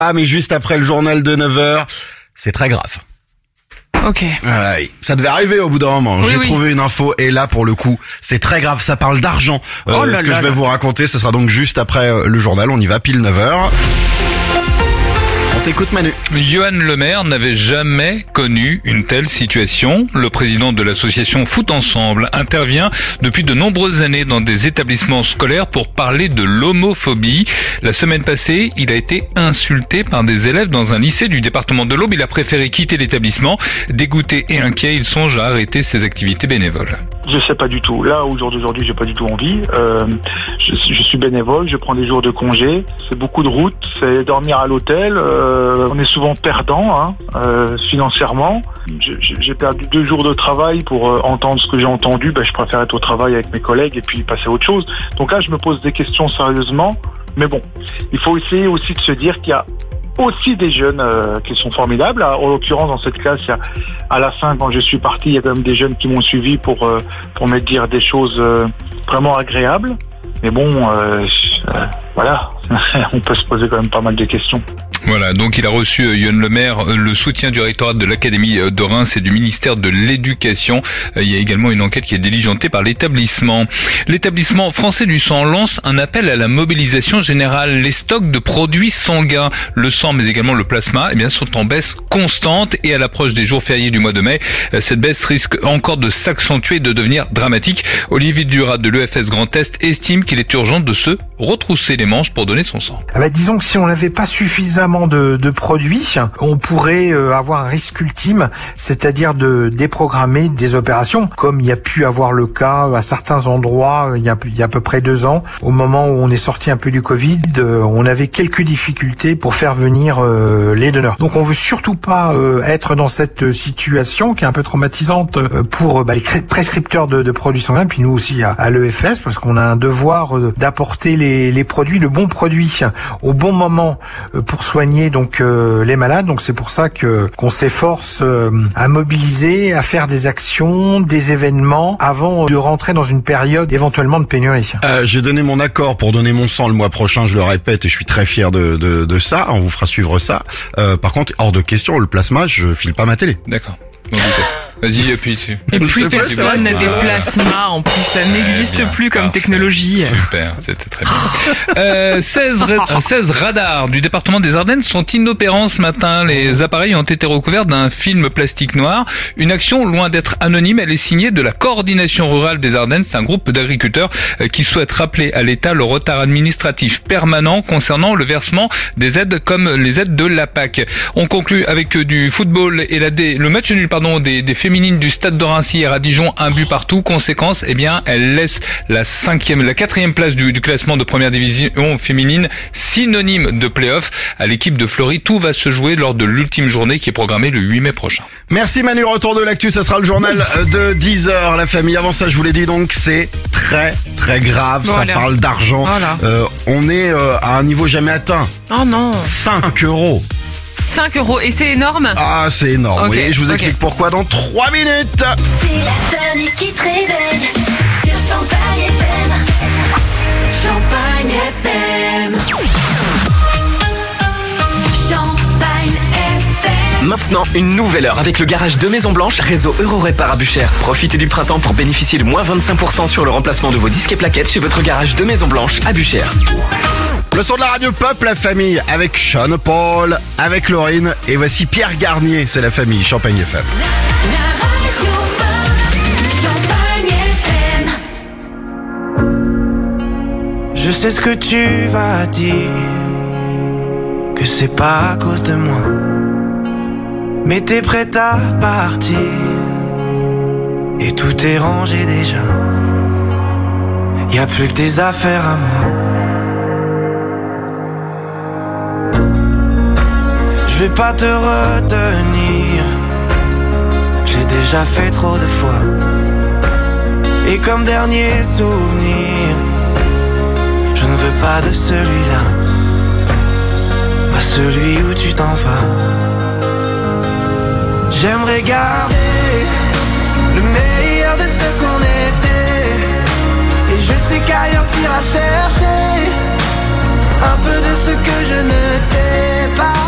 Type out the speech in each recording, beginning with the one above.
Ah, mais juste après le journal de 9h, c'est très grave. Ok. Ouais, ça devait arriver au bout d'un moment. J'ai trouvé une info et là, pour le coup, c'est très grave. Ça parle d'argent. Ce que je vais vous raconter, ce sera donc juste après le journal. On y va, pile 9h. On t'écoute, Manu. Johan Le Maire n'avait jamais connu une telle situation. Le président de l'association Foot Ensemble intervient depuis de nombreuses années dans des établissements scolaires pour parler de l'homophobie. La semaine passée, il a été insulté par des élèves dans un lycée du département de l'Aube. Il a préféré quitter l'établissement. Dégoûté et inquiet, il songe à arrêter ses activités bénévoles. Je sais pas du tout. Là, au jour d'aujourd'hui, j'ai pas du tout envie. Je suis bénévole, je prends des jours de congé. C'est beaucoup de route, c'est dormir à l'hôtel. On est souvent perdant financièrement. J'ai perdu 2 jours de travail pour entendre ce que j'ai entendu. Je préfère être au travail avec mes collègues et puis passer à autre chose. Donc là, je me pose des questions sérieusement. Mais bon, il faut essayer aussi de se dire qu'il y a aussi des jeunes qui sont formidables. En l'occurrence, dans cette classe, à la fin, quand je suis parti, il y a quand même des jeunes qui m'ont suivi pour me dire des choses vraiment agréables. Mais bon, voilà, on peut se poser quand même pas mal de questions. Voilà, donc il a reçu, Johan Le Maire, le soutien du rectorat de l'Académie de Reims et du ministère de l'Éducation. Il y a également une enquête qui est diligentée par l'établissement. L'établissement français du sang lance un appel à la mobilisation générale. Les stocks de produits sanguins, le sang mais également le plasma, sont en baisse constante et à l'approche des jours fériés du mois de mai, cette baisse risque encore de s'accentuer et de devenir dramatique. Olivier Durat de l'EFS Grand Est estime qu'il est urgent de se retrousser les manches pour donner son sang. Disons que si on n'avait pas suffisamment de produits, on pourrait avoir un risque ultime, c'est-à-dire de déprogrammer des opérations, comme il y a pu avoir le cas à certains endroits il y a à peu près 2 ans, au moment où on est sorti un peu du Covid, on avait quelques difficultés pour faire venir les donneurs. Donc on veut surtout pas être dans cette situation qui est un peu traumatisante pour les prescripteurs de produits sanguins, puis nous aussi à l'EFS, parce qu'on a un devoir d'apporter les produits, le bon produit au bon moment pour soigner donc les malades. Donc c'est pour ça qu'on s'efforce à mobiliser, à faire des actions, des événements avant de rentrer dans une période éventuellement de pénurie. J'ai donné mon accord pour donner mon sang le mois prochain, je le répète, et je suis très fier de ça. On vous fera suivre ça. Par contre, hors de question, le plasma, je file pas ma télé. D'accord. Vas-y, appuie dessus. Et plus personne n'a des plasmas, en plus, ça n'existe plus comme technologie. Super, c'était très bien. 16 radars du département des Ardennes sont inopérants ce matin. Les appareils ont été recouverts d'un film plastique noir. Une action loin d'être anonyme, elle est signée de la coordination rurale des Ardennes. C'est un groupe d'agriculteurs qui souhaitent rappeler à l'État le retard administratif permanent concernant le versement des aides comme les aides de la PAC. On conclut avec du football et le match nul des féminines du Stade de Reims hier à Dijon, 1 but partout. Conséquence, elle laisse la 4e place du classement de première division féminine, synonyme de play-off. À l'équipe de Fleury, tout va se jouer lors de l'ultime journée qui est programmée le 8 mai prochain. Merci Manu, retour de l'actu, ça sera le journal de 10h, la famille. Avant ça, je vous l'ai dit, donc c'est très très grave, voilà. Ça parle d'argent. Voilà. On est à un niveau jamais atteint. Oh non. 5 euros. 5 euros, et c'est énorme? Ah, c'est énorme, okay, oui. Je vous explique pourquoi dans 3 minutes. C'est la famille qui te réveille sur Champagne FM. Champagne FM. Champagne FM. Maintenant, une nouvelle heure avec le garage de Maison Blanche, réseau Eurorépar à Buchères. Profitez du printemps pour bénéficier de moins 25% sur le remplacement de vos disques et plaquettes chez votre garage de Maison Blanche à Buchères. Le son de la radio pop, la famille, avec Sean Paul, avec Laurine, et voici Pierre Garnier, c'est la famille, Champagne FM. La radio pop, Champagne FM. Je sais ce que tu vas dire, que c'est pas à cause de moi, mais t'es prête à partir, et tout est rangé déjà. Y a plus que des affaires à moi. Je vais pas te retenir, j'ai déjà fait trop de fois. Et comme dernier souvenir, je ne veux pas de celui-là, pas celui où tu t'en vas. J'aimerais garder le meilleur de ce qu'on était, et je sais qu'ailleurs t'iras chercher un peu de ce que je ne t'ai pas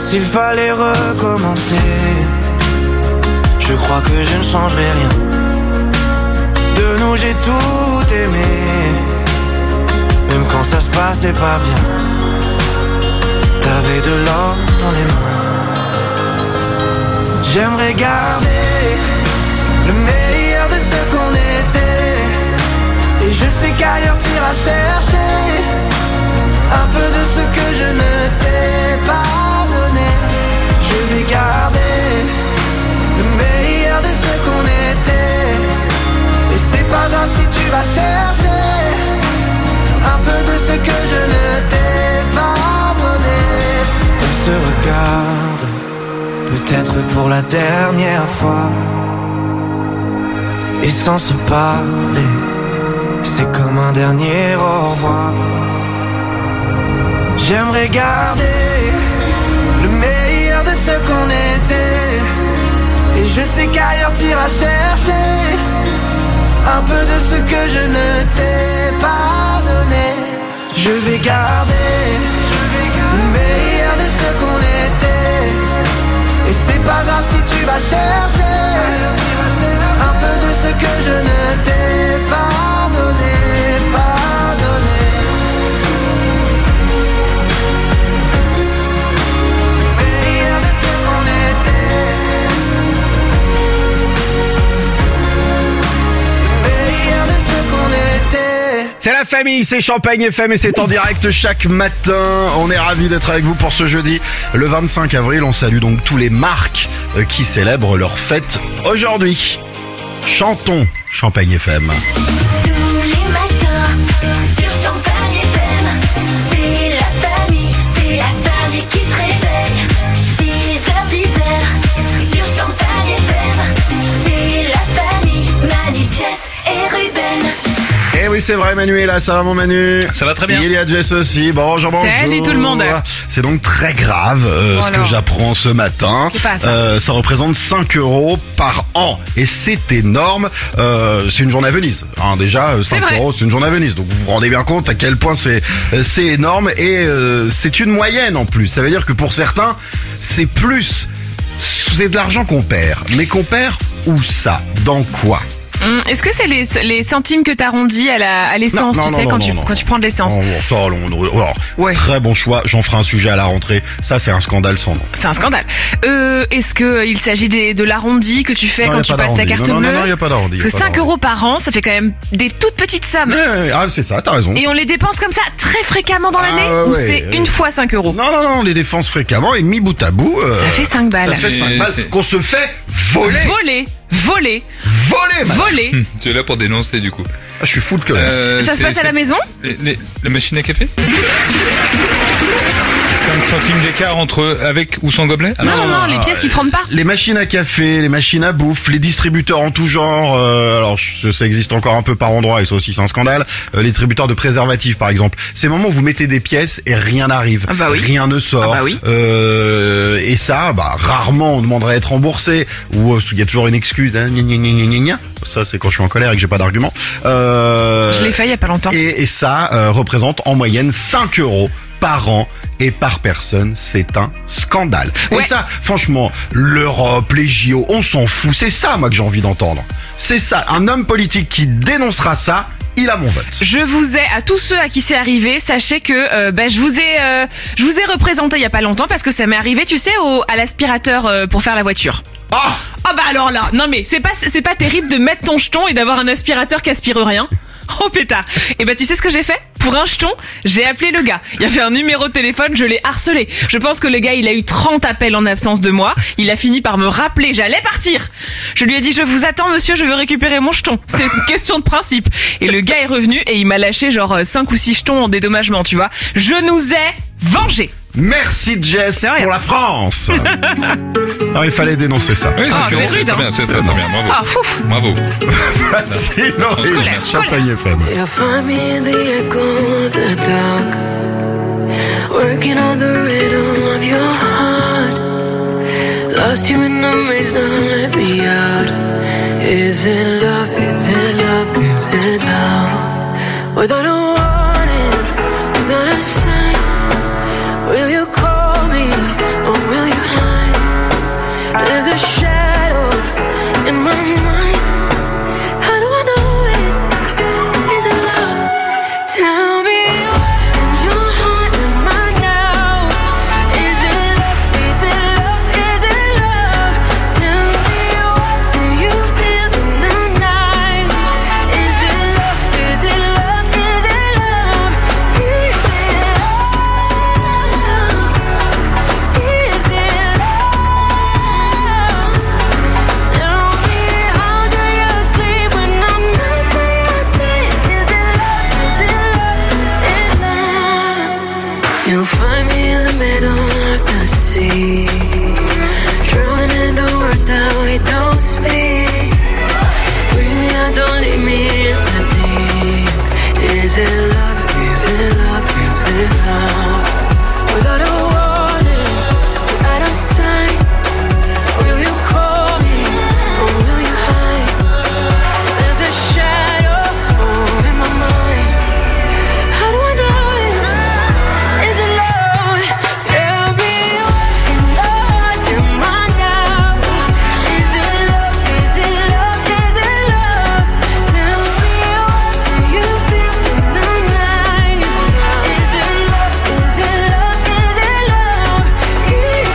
s'il fallait recommencer, je crois que je ne changerais rien. De nous j'ai tout aimé, même quand ça se passait pas bien. T'avais de l'or dans les mains. J'aimerais garder le meilleur de ce qu'on était, et je sais qu'ailleurs t'iras chercher un peu de ce que je ne t'ai pas donné. Je vais garder le meilleur de ce qu'on était, et c'est pas grave si tu vas chercher un peu de ce que je ne t'ai pas donné. On se regarde, peut-être pour la dernière fois, et sans se parler, c'est comme un dernier au revoir. J'aimerais garder le meilleur de ce qu'on était, et je sais qu'ailleurs t'iras chercher un peu de ce que je ne t'ai pas donné. Je vais garder le meilleur de ce qu'on était, et c'est pas grave si tu vas chercher un peu de ce que je ne t'ai pas donné, pas donné. C'est la famille, c'est Champagne FM et c'est en direct chaque matin. On est ravis d'être avec vous pour ce jeudi, le 25 avril. On salue donc tous les marques qui célèbrent leur fête aujourd'hui. Chantons Champagne FM. Tous les matins sur Champagne FM, c'est la famille qui te réveille. 6h, 10h sur Champagne FM, c'est la famille, Manu, Jess et Ruben. Eh oui, c'est vrai, Manu est là, ça va mon Manu? Ça va très bien. Il y a Jess aussi, bonjour. Salut tout le monde. C'est donc très grave ce que j'apprends ce matin. C'est pas ça. Ça représente 5 € par an et c'est énorme. C'est une journée à Venise. Hein, déjà, 5 €, c'est une journée à Venise. Donc vous vous rendez bien compte à quel point c'est énorme et c'est une moyenne en plus. Ça veut dire que pour certains, c'est plus. C'est de l'argent qu'on perd. Mais qu'on perd où ça? Dans quoi? Est-ce que c'est les centimes que t'arrondis à l'essence, Non, tu sais, quand tu prends de l'essence? C'est très bon choix, j'en ferai un sujet à la rentrée. Ça, c'est un scandale sans nom. C'est un scandale. Est-ce que il s'agit de l'arrondi que tu fais quand tu passes ta carte bleue? Non, il n'y a pas d'arrondi. Parce que 5 € par an, ça fait quand même des toutes petites sommes. Ah, c'est ça, t'as raison. Et on les dépense comme ça très fréquemment dans l'année? Ou c'est une fois 5 €? Non, on les dépense fréquemment et mis bout à bout. Ça fait 5 balles. Ça fait 5 balles qu'on se fait voler. Voler. Tu es là pour dénoncer du coup. Je suis fou de connaître. Ça se passe à la maison? La machine à café 5 centimes d'écart entre avec ou sans gobelet? Non, les pièces qui trempent pas. Les machines à café, les machines à bouffe, les distributeurs en tout genre. Alors ça existe encore un peu par endroit et ça aussi c'est un scandale. Les distributeurs de préservatifs par exemple. C'est le moment où vous mettez des pièces et rien n'arrive, rien ne sort. Et ça, rarement on demanderait à être remboursé ou il y a toujours une excuse. Ça c'est quand je suis en colère et que j'ai pas d'argument. Je l'ai fait il y a pas longtemps. Et ça représente en moyenne 5 € par an et par personne, c'est un scandale. Et ça, franchement, l'Europe, les JO, on s'en fout. C'est ça, moi, que j'ai envie d'entendre. C'est ça. Un homme politique qui dénoncera ça, il a mon vote. À tous ceux à qui c'est arrivé, sachez que je vous ai représenté il y a pas longtemps parce que ça m'est arrivé, tu sais, à l'aspirateur pour faire la voiture. Ah bah alors là, non mais c'est pas terrible de mettre ton jeton et d'avoir un aspirateur qui aspire rien. Oh pétard. Et tu sais ce que j'ai fait? Pour un jeton, j'ai appelé le gars. Il y avait un numéro de téléphone, je l'ai harcelé. Je pense que le gars, il a eu 30 appels en absence de moi. Il a fini par me rappeler, j'allais partir. Je lui ai dit, je vous attends monsieur, je veux récupérer mon jeton. C'est une question de principe. Et le gars est revenu et il m'a lâché genre 5 ou 6 jetons en dédommagement, tu vois. Je nous ai vengés. Merci Jess pour la France. Non, il fallait dénoncer ça. Oui, c'est rude, c'est très bien, bravo. Ah, fou. Bravo. Merci Laurie. Champagne FM. You'll find me in the echo of the dark, working on the rhythm of your heart. Lost you in the maze, now let me out. Is it love, is it love, is it love? Without a warning, without a sign, will you call me or will me in the middle of the sea, drowning in the words that we don't speak. Bring me out, don't leave me in the deep. Is it love? Is it love? Is it love? Without a warning, without a sign, will you call me or will you hide? There's a shadow in my mind. How do I know it? Is it love? Tell me what in your mind now. Is it love? Is it love? Is it love? Tell me what do you feel in the night? Is it love? Is it love? Is it love? Is it love? Is it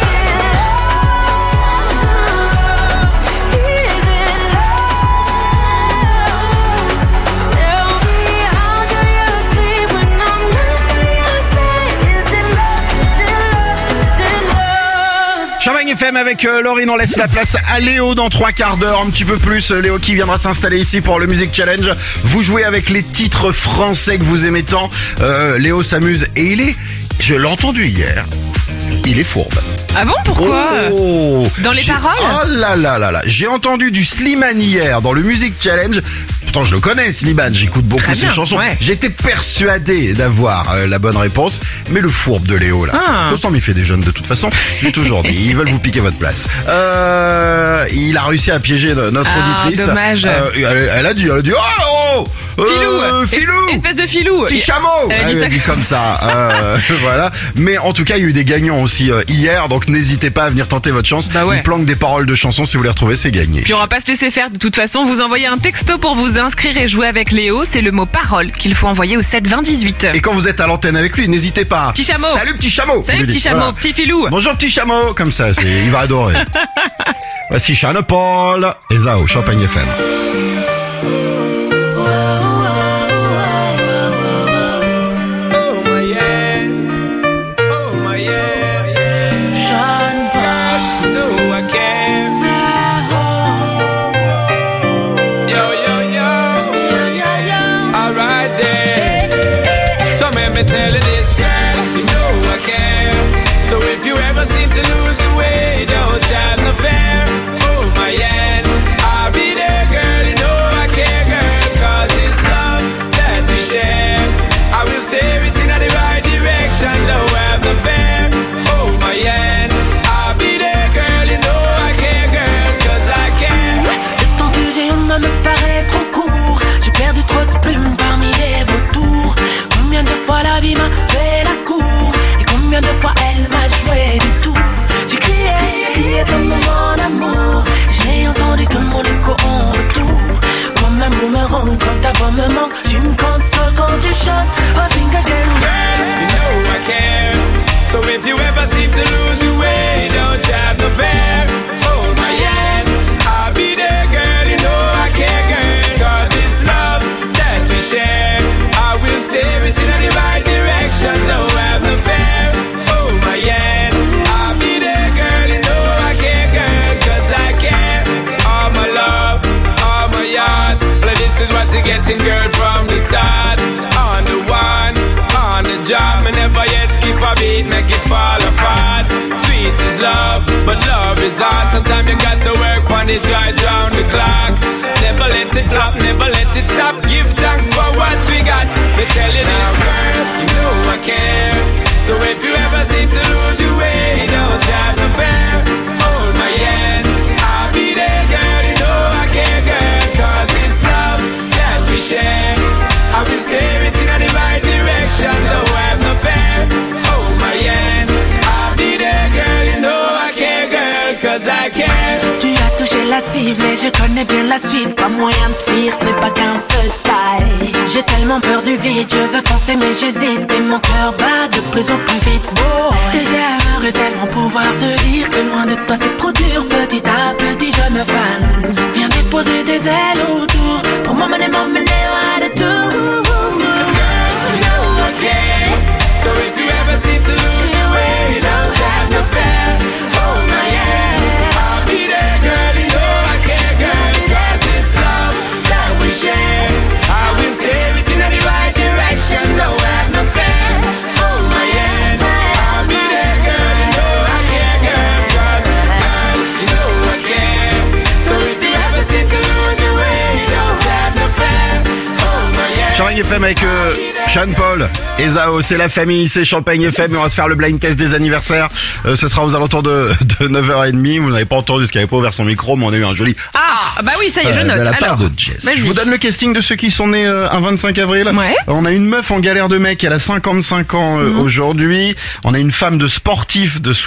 love? Tell me how do you sleep when I'm not by your side? Is it love? Is it love? Is it love? Champagne FM avec Laurine, on laisse la place à Léo dans 3 quarts d'heure, un petit peu plus. Léo qui viendra s'installer ici pour le Music Challenge. Vous jouez avec les titres français que vous aimez tant. Léo s'amuse et je l'ai entendu hier, il est fourbe. Ah bon, pourquoi? Oh, Dans les paroles? Oh là là là là. J'ai entendu du Slimane hier dans le Music Challenge. Pourtant, je le connais, Slimane, j'écoute beaucoup Très ses bien, chansons. ouais. J'étais persuadé d'avoir la bonne réponse, mais le fourbe de Léo, là. Faut s'en méfier des jeunes de toute façon. Je l'ai toujours dit, ils veulent vous piquer votre place. Il a réussi à piéger notre auditrice. Dommage. Elle a dit, Filou, Espèce de filou. petit chameau. Elle a dit ça comme ça. Voilà. Mais en tout cas, il y a eu des gagnants aussi hier, donc n'hésitez pas à venir tenter votre chance. Bah ouais. Une planque des paroles de chansons, si vous les retrouvez, c'est gagné. Puis on va pas se laisser faire de toute façon, vous envoyez un texto pour vous inscrire et jouer avec Léo, c'est le mot parole qu'il faut envoyer au 7 20 18. Et quand vous êtes à l'antenne avec lui, n'hésitez pas. Petit chameau. Salut petit chameau. Salut vous lui petit dites. chameau, Voilà. petit filou. Bonjour petit chameau, comme ça, il va adorer. Voici Sean Paul et Zao, Champagne FM. Sean Paul, me tell you this, girl, you know I care. So if you ever seem to lose your way, don't have no fear. Hold my hand, I'll be there, girl, you know I care, girl. Cause it's love that we share. I will steer it in the right direction, don't have no fear. Hold my hand, I'll be there, girl, you know I care, girl. Cause I care. Le temps que j'ai eu me paraît trop court. J'ai perdu trop de plumes parmi les vautours. Combien de fois la vie m'a fait la cour, et combien de fois elle m'a joué du tout. J'ai crié ton moment d'amour. J'ai entendu que mon écho en retour. Comme un boomerang, quand ta voix me manque, tu me consoles quand tu chantes. Oh, sing again. Girl, you know I care. So if you ever seem to lose your way, don't have no fear. Hold my hand, I'll be there, girl, you know I care, girl. God, it's love that we share. I will steer it in the right direction, don't have no fear. Hold my hand, I'll be there, girl, you know I care, girl. Cause I care. All my love, all my heart. Well, this is what you're getting, girl, from the start. On the one, on the job, me never yet skip a beat, make it fall apart. Sweet is love, but love is hard. Sometimes you got to work on it right round the clock. Never let it flop, never let it stop. Give thanks for what we got. Me tell you this, girl, you know I care. So if you ever seem to lose your way, don't have no fear. Hold my hand, I'll be there, girl, you know I care, girl. Cause it's love that we share. I will steer it in the right direction, don't have no fear. Hold my hand, I'll be there, girl, you know I care, girl, cause I care. Tu as touché la cible et je connais bien la suite. Pas moyen de fuir, ce n'est pas qu'un feu de paille. J'ai tellement peur du vide, je veux foncer mais j'hésite. Et mon cœur bat de plus en plus vite. Oh, j'aimerais tellement pouvoir te dire que loin de toi c'est trop dur. Petit à petit je me fane. Viens déposer des ailes autour pour m'emmener loin de tout. You know I care. So if you ever seem to lose your way, don't have no fear. Hold my hand, I'll be there, girl, you know I care, girl. Cause it's love that we share. I will steer it in the right direction, no have no fear. Hold my hand, I'll be FM avec Sean Paul et Zao. C'est la famille, c'est Champagne FM et on va se faire le blind test des anniversaires. Ce sera aux alentours de 9h30. Vous n'avez pas entendu parce qu'il n'avait pas ouvert son micro, mais on a eu un joli bah oui, ça y est, je note. de la part Alors, de Jess. vas-y. Je vous donne le casting de ceux qui sont nés un 25 avril. Ouais. On a une meuf en galère de mec, elle a 55 ans aujourd'hui. On a une femme de sportif de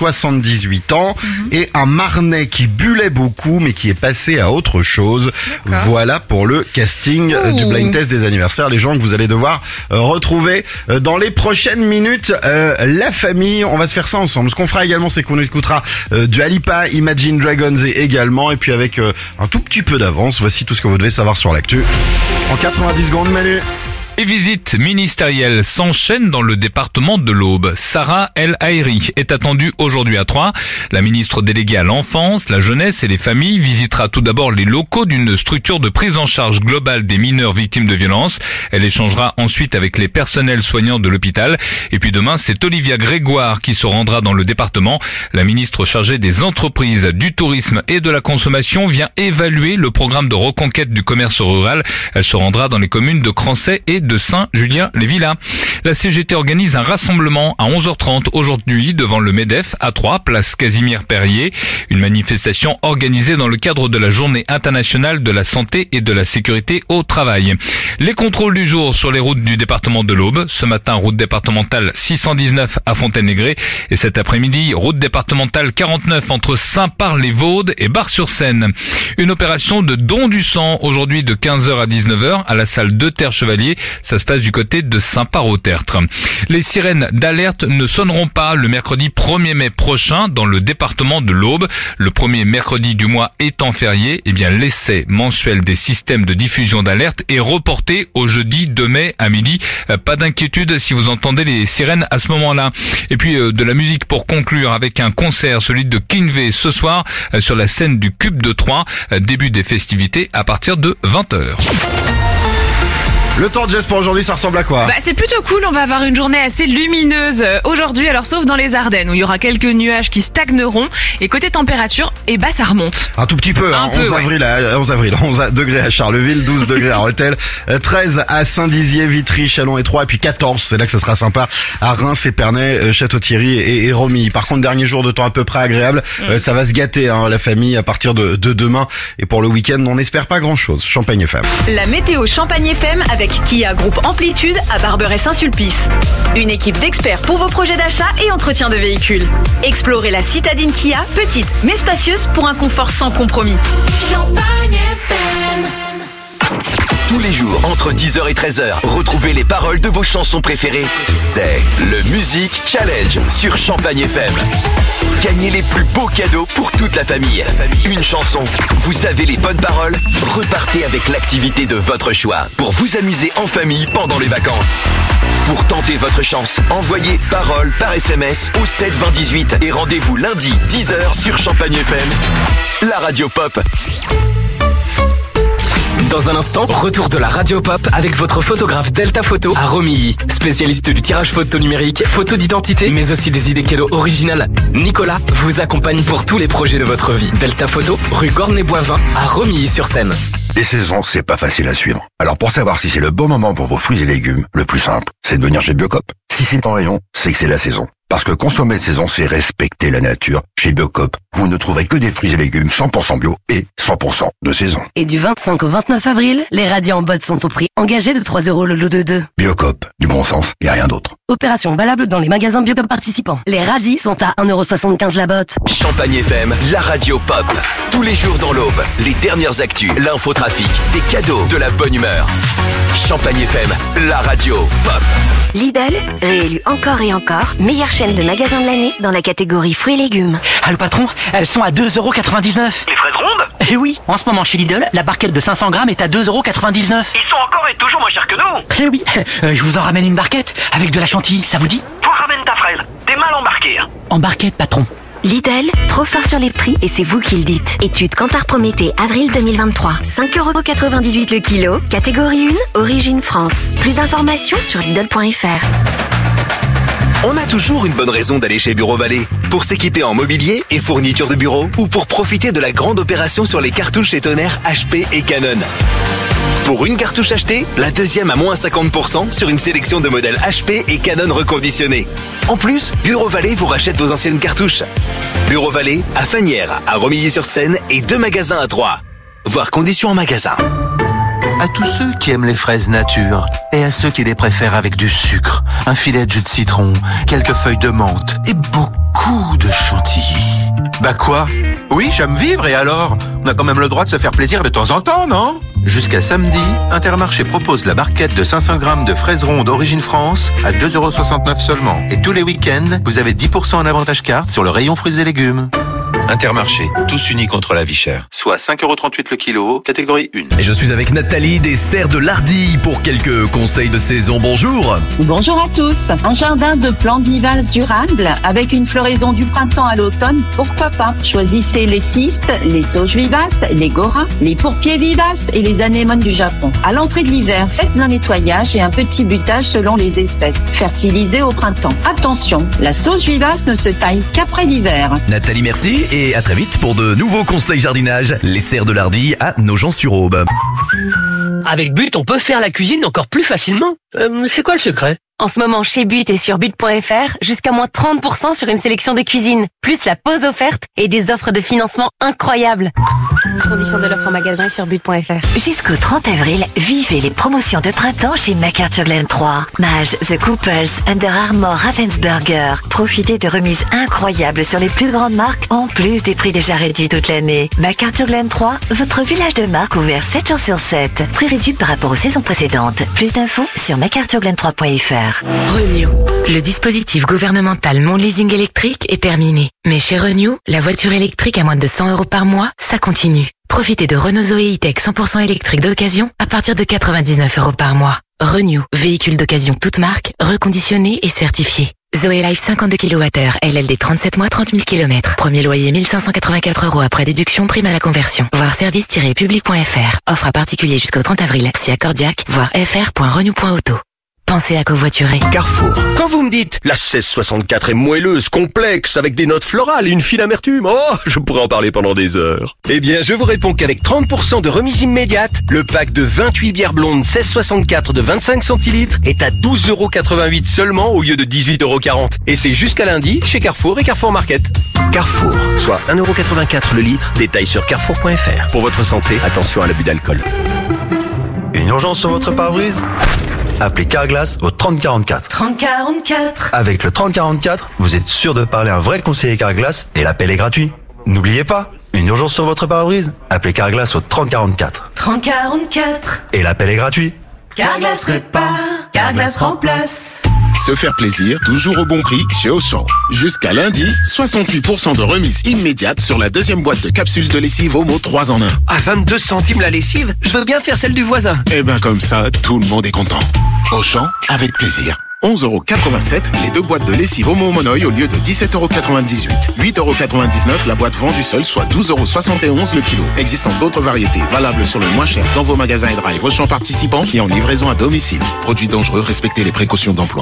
78 ans et un Marnais qui bullait beaucoup mais qui est passé à autre chose. D'accord. Voilà pour le casting du blind test des anniversaires. Les gens que vous allez devoir retrouver dans les prochaines minutes. La famille, on va se faire ça ensemble. Ce qu'on fera également, c'est qu'on écoutera du Alipa, Imagine Dragons et également. Et puis avec un tout petit peu d'avance, voici tout ce que vous devez savoir sur l'actu. En 90 secondes, Manu. Les visites ministérielles s'enchaînent dans le département de l'Aube. Sarah El Haïry est attendue aujourd'hui à Troyes. La ministre déléguée à l'enfance, la jeunesse et les familles visitera tout d'abord les locaux d'une structure de prise en charge globale des mineurs victimes de violences. Elle échangera ensuite avec les personnels soignants de l'hôpital. Et puis demain, c'est Olivia Grégoire qui se rendra dans le département. La ministre chargée des entreprises, du tourisme et de la consommation vient évaluer le programme de reconquête du commerce rural. Elle se rendra dans les communes de Crancey et de Saint-Julien-les-Villas. La CGT organise un rassemblement à 11h30 aujourd'hui devant le MEDEF à Troyes, place Casimir-Perrier. Une manifestation organisée dans le cadre de la Journée internationale de la santé et de la sécurité au travail. Les contrôles du jour sur les routes du département de l'Aube. Ce matin, route départementale 619 à Fontaine-les-Grès et cet après-midi, route départementale 49 entre Saint-Parle-les-Vaudes et Bar-sur-Seine. Une opération de don du sang aujourd'hui de 15h à 19h à la salle de Terre-Chevalier. Ça se passe du côté de Saint-Parc-au-Tertre. Les sirènes d'alerte ne sonneront pas le mercredi 1er mai prochain dans le département de l'Aube. Le premier mercredi du mois étant férié, l'essai mensuel des systèmes de diffusion d'alerte est reporté au jeudi 2 mai à midi. Pas d'inquiétude si vous entendez les sirènes à ce moment-là. Et puis de la musique pour conclure avec un concert, celui de Kinvey ce soir sur la scène du Cube de Troyes. Début des festivités à partir de 20h. Le temps de Jess pour aujourd'hui, ça ressemble à quoi? C'est plutôt cool, on va avoir une journée assez lumineuse aujourd'hui, alors sauf dans les Ardennes où il y aura quelques nuages qui stagneront et côté température, ça remonte. Un tout petit peu, Un peu, 11 avril, 11 degrés à Charleville, 12 degrés à Rethel, 13 à Saint-Dizier, Vitry, Châlons et Troyes, et puis 14, c'est là que ça sera sympa, à Reims, Épernay, Château-Thierry et Romilly. Par contre, dernier jour de temps à peu près agréable, ça va se gâter, la famille, à partir de demain. Et pour le week-end, on n'espère pas grand-chose. Champagne FM. La météo Champagne FM avec Kia Groupe Amplitude à Barberet-Saint-Sulpice. Une équipe d'experts pour vos projets d'achat et entretien de véhicules. Explorez la citadine Kia, petite mais spacieuse pour un confort sans compromis. Champagne FM. Tous les jours, entre 10h et 13h, retrouvez les paroles de vos chansons préférées. C'est le Music Challenge sur Champagne FM. Gagnez les plus beaux cadeaux pour toute la famille. Une chanson, vous avez les bonnes paroles, repartez avec l'activité de votre choix pour vous amuser en famille pendant les vacances. Pour tenter votre chance, envoyez paroles par SMS au 7 20 18 et rendez-vous lundi 10h sur Champagne FM, la radio pop. Dans un instant, retour de la radio pop avec votre photographe Delta Photo à Romilly. Spécialiste du tirage photo numérique, photo d'identité, mais aussi des idées cadeaux originales. Nicolas vous accompagne pour tous les projets de votre vie. Delta Photo, rue Gornay-Boivin à Romilly-sur-Seine. Les saisons, c'est pas facile à suivre. Alors pour savoir si c'est le bon moment pour vos fruits et légumes, le plus simple, c'est de venir chez Biocop. Si c'est en rayon, c'est que c'est la saison. Parce que consommer de saison, c'est respecter la nature. Chez Biocop, vous ne trouverez que des fruits et légumes 100% bio et 100% de saison. Et du 25 au 29 avril, les radis en botte sont au prix engagé de 3 € le lot de 2. Biocop, du bon sens et rien d'autre. Opération valable dans les magasins Biocop participants. Les radis sont à 1,75 € la botte. Champagne FM, la radio pop. Tous les jours dans l'Aube, les dernières actus, l'infotrafic, des cadeaux, de la bonne humeur. Champagne FM, la radio pop. Lidl, réélu encore et encore, meilleure chaîne de magasins de l'année dans la catégorie fruits et légumes. Ah le patron, elles sont à 2,99 €. Les fraises rondes? Eh oui, en ce moment chez Lidl, la barquette de 500 grammes est à 2,99 €. Ils sont encore et toujours moins chers que nous. Eh oui, je vous en ramène une barquette avec de la chantilly, ça vous dit? Toi ramène ta fraise, t'es mal embarqué. En barquette, patron. Lidl, trop fort sur les prix et c'est vous qui le dites. Étude Kantar Prométhée, avril 2023. 5,98 € le kilo. Catégorie 1, origine France. Plus d'informations sur Lidl.fr. On a toujours une bonne raison d'aller chez Bureau Vallée. Pour s'équiper en mobilier et fournitures de bureau ou pour profiter de la grande opération sur les cartouches et tonnerres HP et Canon. Pour une cartouche achetée, la deuxième à moins 50% sur une sélection de modèles HP et Canon reconditionnés. En plus, Bureau Vallée vous rachète vos anciennes cartouches. Bureau Vallée, à Fagnières, à Romilly-sur-Seine et 2 magasins à Troyes. Voir conditions en magasin. À tous ceux qui aiment les fraises nature et à ceux qui les préfèrent avec du sucre, un filet de jus de citron, quelques feuilles de menthe et beaucoup de chantilly. Bah quoi? Oui, j'aime vivre et alors? On a quand même le droit de se faire plaisir de temps en temps, non? Jusqu'à samedi, Intermarché propose la barquette de 500 grammes de fraises rondes Origine France à 2,69 € seulement. Et tous les week-ends, vous avez 10% en avantage carte sur le rayon fruits et légumes. Intermarché, tous unis contre la vie chère. Soit 5,38 € le kilo, catégorie 1. Et je suis avec Nathalie des Serres de Lardy pour quelques conseils de saison. Bonjour. Bonjour à tous. Un jardin de plantes vivaces durables avec une floraison du printemps à l'automne, pourquoi pas? Choisissez les cystes, les sauges vivaces, les goras, les pourpiers vivaces et les anémones du Japon. À l'entrée de l'hiver, faites un nettoyage et un petit butage selon les espèces. Fertilisez au printemps. Attention, la sauge vivace ne se taille qu'après l'hiver. Nathalie, merci et à très vite pour de nouveaux conseils jardinage. Les Serres de Lardy à Nogent-sur-Aube. Avec But, on peut faire la cuisine encore plus facilement. C'est quoi le secret? En ce moment, chez But et sur but.fr, jusqu'à moins 30% sur une sélection de cuisine, plus la pause offerte et des offres de financement incroyables. Conditions de l'offre en magasin et sur but.fr. Jusqu'au 30 avril, vivez les promotions de printemps chez MacArthur Glen 3. Mage, The Coopers, Under Armour, Ravensburger. Profitez de remises incroyables sur les plus grandes marques, en plus des prix déjà réduits toute l'année. MacArthur Glen 3, votre village de marque ouvert 7 jours sur 7. Prix réduit par rapport aux saisons précédentes. Plus d'infos sur macarthurglen3.fr. Renew. Le dispositif gouvernemental Mon Leasing électrique est terminé. Mais chez Renew, la voiture électrique à moins de 100 € par mois, ça continue. Profitez de Renault Zoé E-Tech 100% électrique d'occasion à partir de 99 € par mois. Renew, véhicule d'occasion toute marque, reconditionné et certifié. Zoé Life 52 kWh, LLD 37 mois 30 000 km. Premier loyer 1584 € après déduction, prime à la conversion. Voir service-public.fr. Offre à particulier jusqu'au 30 avril. Si accordiaque, voir fr.renew.auto. Pensez à covoiturer. Carrefour. Quand vous me dites la 1664 est moelleuse, complexe, avec des notes florales et une fine amertume, oh, je pourrais en parler pendant des heures. Eh bien, je vous réponds qu'avec 30% de remise immédiate, le pack de 28 bières blondes 1664 de 25 centilitres est à 12,88 € seulement au lieu de 18,40 €. Et c'est jusqu'à lundi chez Carrefour et Carrefour Market. Carrefour, soit 1,84 € le litre. Détail sur carrefour.fr. Pour votre santé, attention à l'abus d'alcool. Une urgence sur votre pare-brise ? Appelez Carglass au 3044. 3044. Avec le 3044, vous êtes sûr de parler à un vrai conseiller Carglass et l'appel est gratuit. N'oubliez pas, une urgence sur votre pare-brise, appelez Carglass au 3044. 3044. Et l'appel est gratuit. Carglass répare, Carglass remplace. Se faire plaisir, toujours au bon prix chez Auchan. Jusqu'à lundi, 68% de remise immédiate sur la deuxième boîte de capsules de lessive Omo 3 en 1. À 22 centimes la lessive, je veux bien faire celle du voisin. Eh ben comme ça, tout le monde est content. Auchan, avec plaisir. 11,87 € les deux boîtes de lessive Omo Monoï au lieu de 17,98 €. 8,99 € la boîte vendue seule, soit 12,71 € le kilo. Existant d'autres variétés, valables sur le moins cher dans vos magasins et drive Auchan participants et en livraison à domicile. Produits dangereux, respectez les précautions d'emploi.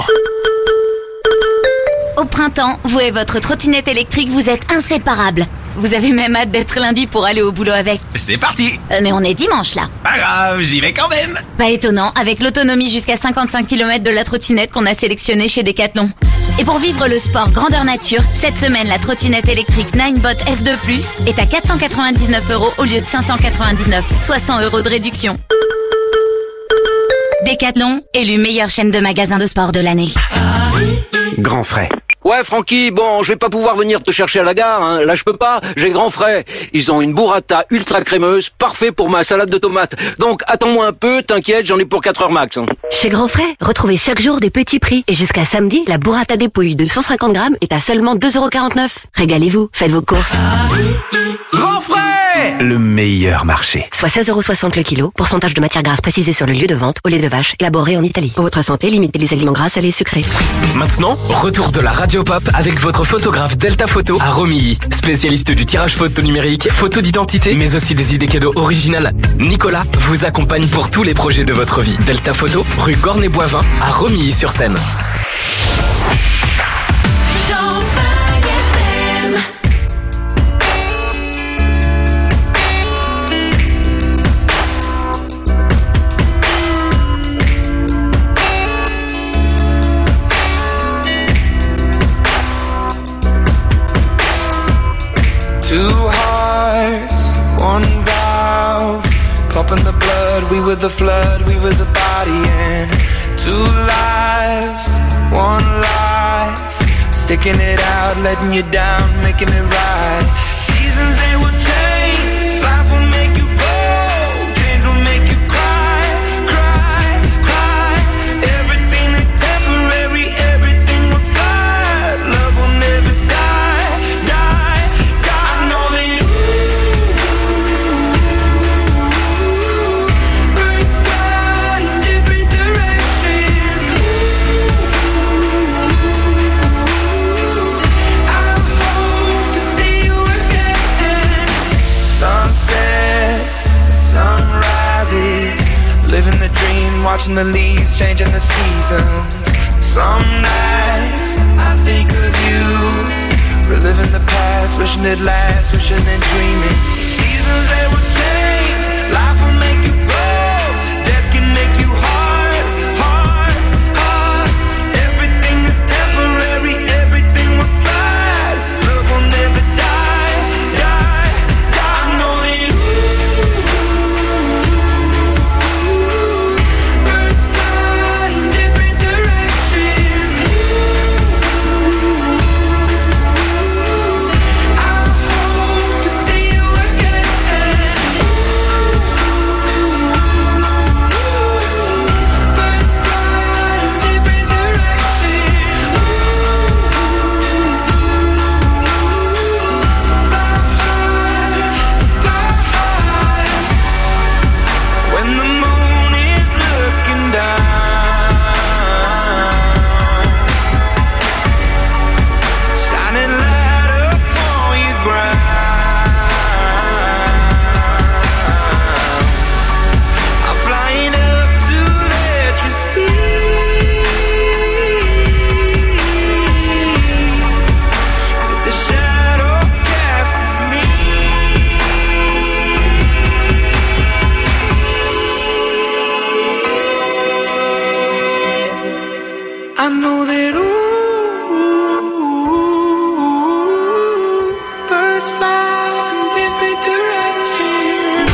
Au printemps, vous et votre trottinette électrique, vous êtes inséparables. Vous avez même hâte d'être lundi pour aller au boulot avec. C'est parti. Mais on est dimanche là. Pas grave, j'y vais quand même. Pas étonnant, avec l'autonomie jusqu'à 55 km de la trottinette qu'on a sélectionnée chez Decathlon. Et pour vivre le sport grandeur nature, cette semaine, la trottinette électrique Ninebot F2+, est à 499 € au lieu de 599, 60 € de réduction. Decathlon, élu meilleure chaîne de magasins de sport de l'année. Grand frais. Ouais, Francky, bon, je vais pas pouvoir venir te chercher à la gare, hein. Là, je peux pas, j'ai grand frais. Ils ont une burrata ultra crémeuse, parfait pour ma salade de tomates. Donc, attends-moi un peu, t'inquiète, j'en ai pour 4 heures max. Hein. Chez Grand Frais, retrouvez chaque jour des petits prix. Et jusqu'à samedi, la burrata dépouille de 150 grammes est à seulement 2,49 €. Régalez-vous, faites vos courses. Grand frais! Le meilleur marché. Soit 16,60 € le kilo, pourcentage de matière grasse précisé sur le lieu de vente, au lait de vache, élaboré en Italie. Pour votre santé, limitez les aliments gras, salés et sucrés. Maintenant, retour de la Radio Pop avec votre photographe Delta Photo à Romilly. Spécialiste du tirage photo numérique, photo d'identité, mais aussi des idées cadeaux originales. Nicolas vous accompagne pour tous les projets de votre vie. Delta Photo, rue Cornet-Boivin à Romilly-sur-Seine. Two hearts, one valve, pumping the blood, we were the flood, we were the body, and two lives, one life, sticking it out, letting you down, making it right. Seasons they will change, life will make you grow, change will make you cry, cry, cry. Everything is temporary, everything will slide, love will never die, die, die. I know that birds fly in different directions. I hope to see you again. Sunsets, sunrises, living the dream, watching the leaves, changing the seasons. Some nights I think of you, reliving the past, wishing it lasts, wishing and dreaming. Seasons they will change, life will make you grow, death can make you hard, hard, hard. Everything is temporary, everything will slide, love will never die, die, die. I know that birds fly in different directions. I hope to see you again. Birds fly in different directions. So fly high. When the moon is looking down, shining light upon your ground, I'm flying up to let you see that the shadow cast is me. I know that birds fly in different directions.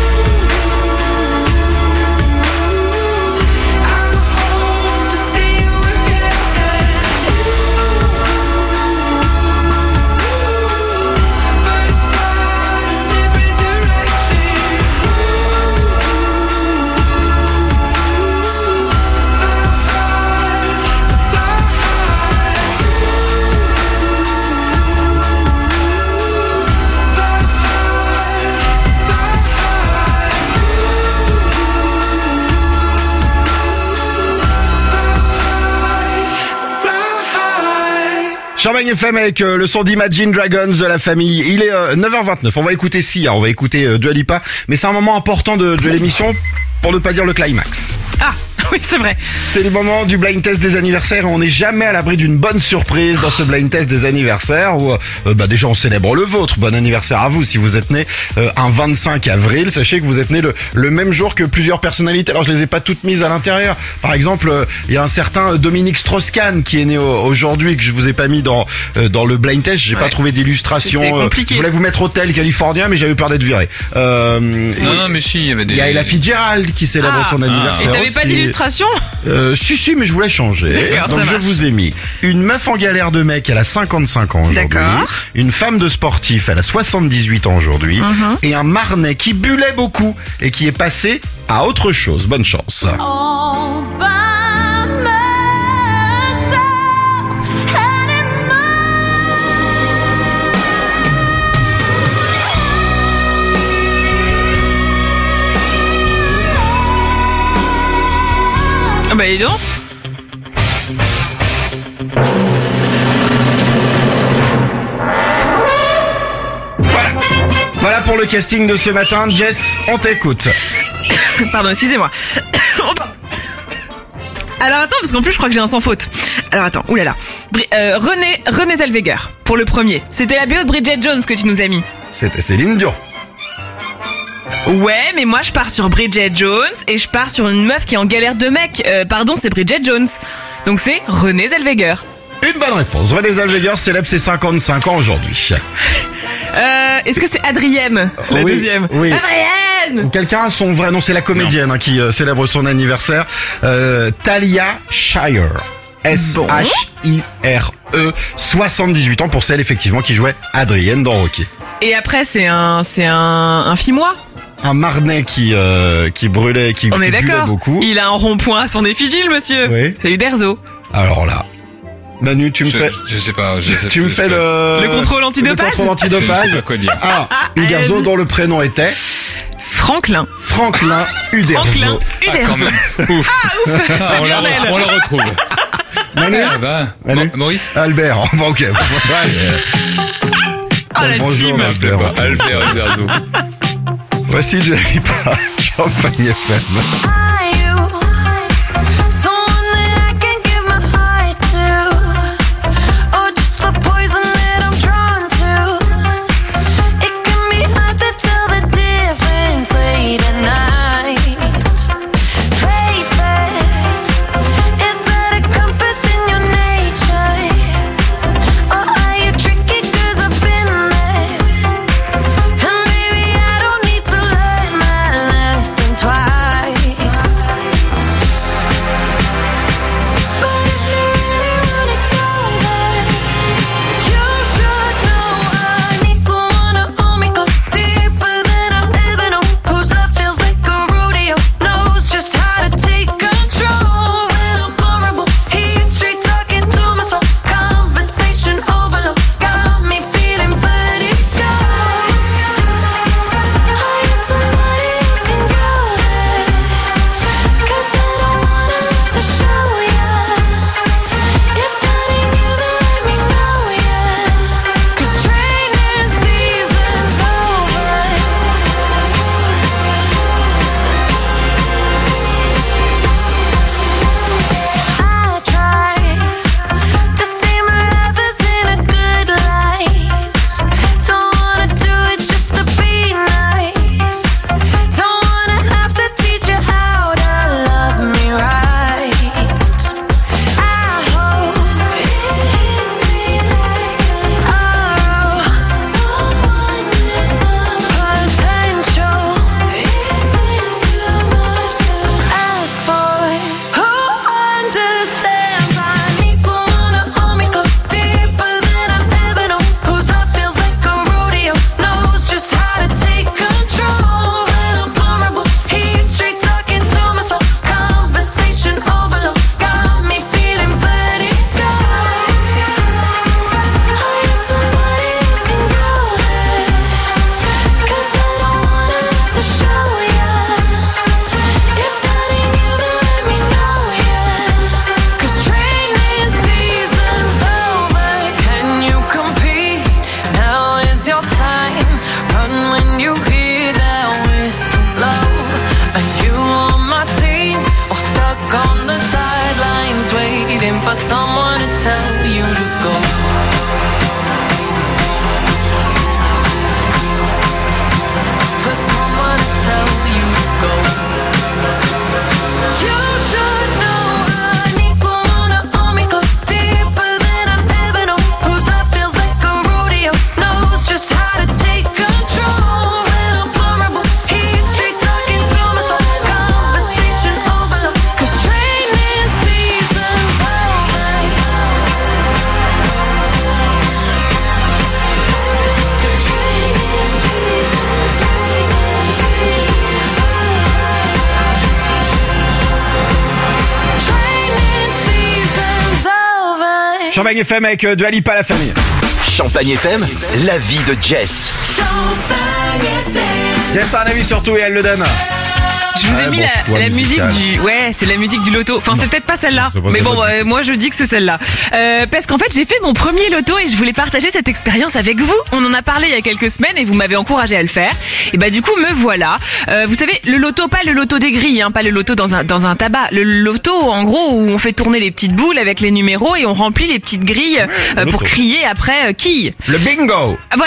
I hope to see you again. Birds fly in different directions. Champagne FM avec le son d'Imagine Dragons de la famille. Il est 9h29. On va écouter Sia, on va écouter Dua Lipa, mais c'est un moment important de l'émission, pour ne pas dire le climax. Ah, oui, c'est vrai. C'est le moment du blind test des anniversaires et on n'est jamais à l'abri d'une bonne surprise dans ce blind test des anniversaires où déjà on célèbre le vôtre. Bon anniversaire à vous si vous êtes né un 25 avril. Sachez que vous êtes né le même jour que plusieurs personnalités. Alors je les ai pas toutes mises à l'intérieur. Par exemple, il y a un certain Dominique Strauss-Kahn qui est né aujourd'hui que je vous ai pas mis dans le blind test. J'ai pas trouvé d'illustration. C'était compliqué. Je voulais vous mettre Hôtel Californien mais j'avais peur d'être viré. Non mais si, il y avait des... Il y a Ella Fitzgerald qui célèbre son anniversaire. Et t'avais aussi. pas d'illustration? Si, mais je voulais changer. D'accord, donc ça je marche. vous ai mis une meuf en galère de mec, elle a 55 ans aujourd'hui. D'accord. Une femme de sportif, elle a 78 ans aujourd'hui. Mhm. Et un Marnais qui bullait beaucoup et qui est passé à autre chose. Bonne chance. En bas me sort Ah bah dis donc. Voilà pour le casting de ce matin. Jess, on t'écoute. Pardon, excusez-moi. Alors attends, parce qu'en plus je crois que j'ai un sans faute. Alors attends, oulala. René Zellweger, pour le premier. C'était la BO de Bridget Jones que tu nous as mis. C'était Céline Dion. Ouais, mais moi je pars sur Bridget Jones et je pars sur une meuf qui est en galère de mec. Pardon, c'est Bridget Jones. Donc c'est René Zellweger. Une bonne réponse. René Zellweger célèbre ses 55 ans aujourd'hui. Est-ce que c'est Adrienne, la deuxième? Oui. Adrienne! Ou quelqu'un a son vrai nom, c'est la comédienne qui célèbre son anniversaire. Talia Shire. S-H-I-R-E, 78 ans pour celle effectivement qui jouait Adrienne dans Rocky. Et après c'est un Fimois. Un Marnais qui brûlait, qui On est buvait d'accord. beaucoup. Il a un rond-point à son effigie, le monsieur. Oui. C'est Uderzo. Alors là, Manu, tu me fais... Je sais pas. Tu me fais le contrôle antidopage. Le contrôle antidopage. Je sais pas quoi dire. Ah, Uderzo dont le prénom était... Franklin Uderzo. Franklin Uderzo. Ouf. C'est bien elle. On le retrouve. Manu, Manu Maurice Albert. Bon, ok. La Bonjour team. Albert. Albert Uderzo. Voici Jalipa, Champagne FM. for someone to tell you to go. For someone to tell you to go. You should know I need someone to hold me close, deeper than I've ever known. Whose love feels like a rodeo, knows just how to take control. When I'm vulnerable, he's straight talking to my soul. Conversation overload, 'cause training season's over. 'Cause training season's over. Champagne FM avec Dua Lipa, la famille. Champagne FM, la vie de Jess. Jess a un avis surtout et elle le donne. Je vous ai mis bon choix la musique musical. du... Ouais, c'est la musique du loto. Enfin, c'est peut-être pas celle-là. c'est pas Mais celle-là. bon, moi je dis que c'est celle-là. Parce qu'en fait, j'ai fait mon premier loto et je voulais partager cette expérience avec vous. On en a parlé il y a quelques semaines et vous m'avez encouragé à le faire. Et bah du coup, me voilà. Vous savez, le loto, pas le loto des grilles, hein, pas le loto dans un tabac. Le loto, en gros, où on fait tourner les petites boules avec les numéros et on remplit les petites grilles le pour loto. crier après qui. Le bingo. Ah, voilà.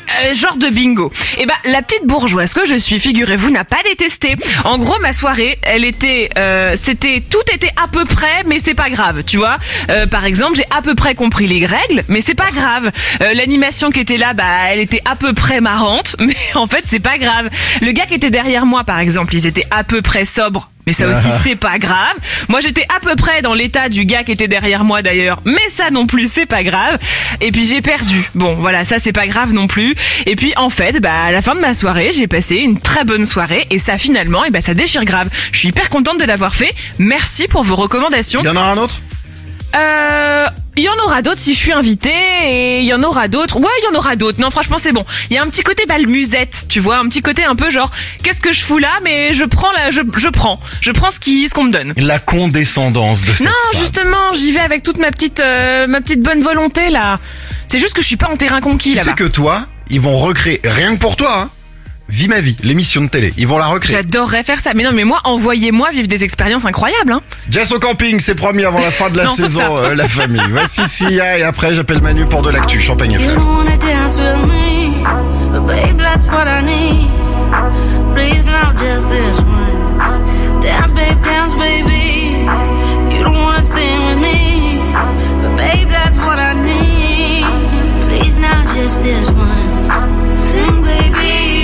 genre de bingo. Et bah la petite bourgeoise que je suis, figurez-vous, n'a pas détesté. En gros, ma soirée, elle était, tout était à peu près, mais c'est pas grave, tu vois. Par exemple, j'ai à peu près compris les règles, mais c'est pas grave. L'animation qui était là, bah elle était à peu près marrante, mais en fait c'est pas grave. Le gars qui était derrière moi, par exemple, ils étaient à peu près sobres. Mais ça aussi, c'est pas grave. Moi, j'étais à peu près dans l'état du gars qui était derrière moi d'ailleurs. Mais ça non plus, c'est pas grave. Et puis, j'ai perdu. Bon, voilà, ça, c'est pas grave non plus. Et puis, en fait, bah, à la fin de ma soirée, j'ai passé une très bonne soirée. Et ça, finalement, ça déchire grave. Je suis hyper contente de l'avoir fait. Merci pour vos recommandations. Il y en aura un autre ? Il y en aura d'autres si je suis invitée, et il y en aura d'autres. Ouais, il y en aura d'autres. Non, franchement, c'est bon. Il y a un petit côté balmusette, tu vois, un petit côté un peu genre, qu'est-ce que je fous là? Mais je prends ce qu'on me donne. La condescendance de cette Non, femme. Justement, j'y vais avec toute ma petite bonne volonté là. C'est juste que je suis pas en terrain conquis là-bas. Tu sais que toi, ils vont recréer, rien que pour toi, hein. Vie ma vie, l'émission de télé. Ils vont la recréer. J'adorerais faire ça. Mais non, mais moi, envoyez-moi vivre des expériences incroyables, hein. Jess au camping, c'est promis avant la fin de la Non, saison, la famille. Voici Sia et après j'appelle Manu pour de l'actu. Champagne FM. You don't wanna dance with me, but babe, that's what I need. Please now, just this once. Dance, baby. You don't wanna sing with me, but babe, that's what I need. Please now, just this once. Sing, baby.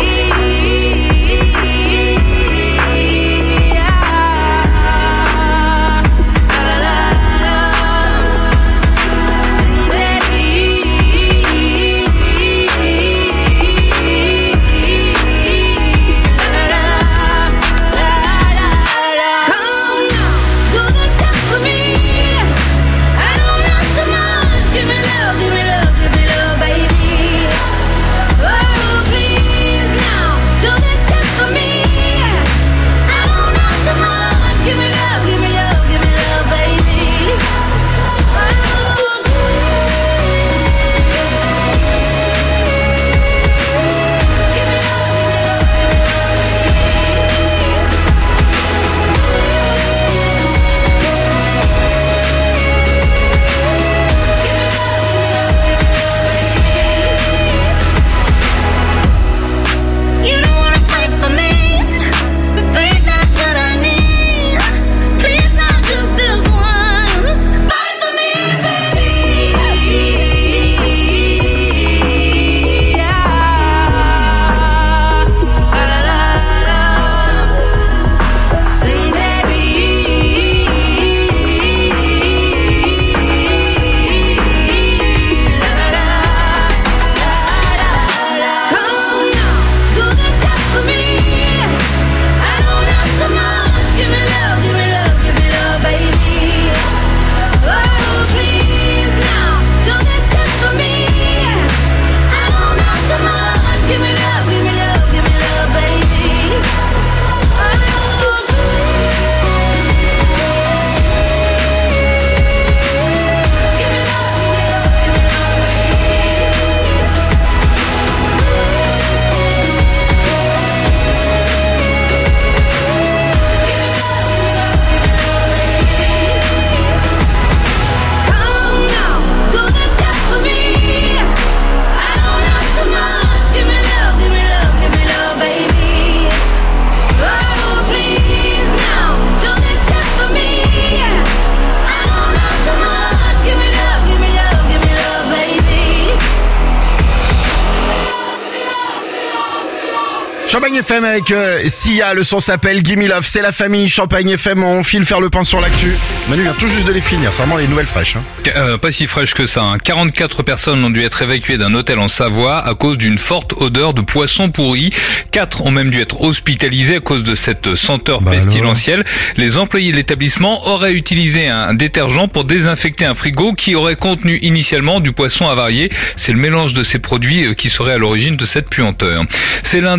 Champagne FM avec Sia, le son s'appelle Gimme Love, c'est la famille Champagne FM, on file faire le pain sur l'actu. Manu vient tout juste de les finir, c'est vraiment les nouvelles fraîches. Pas si fraîches que ça, hein. 44 personnes ont dû être évacuées d'un hôtel en Savoie à cause d'une forte odeur de poisson pourri. 4 ont même dû être hospitalisés à cause de cette senteur pestilentielle. Les employés de l'établissement auraient utilisé un détergent pour désinfecter un frigo qui aurait contenu initialement du poisson avarié. C'est le mélange de ces produits qui serait à l'origine de cette puanteur. C'est l'un des 5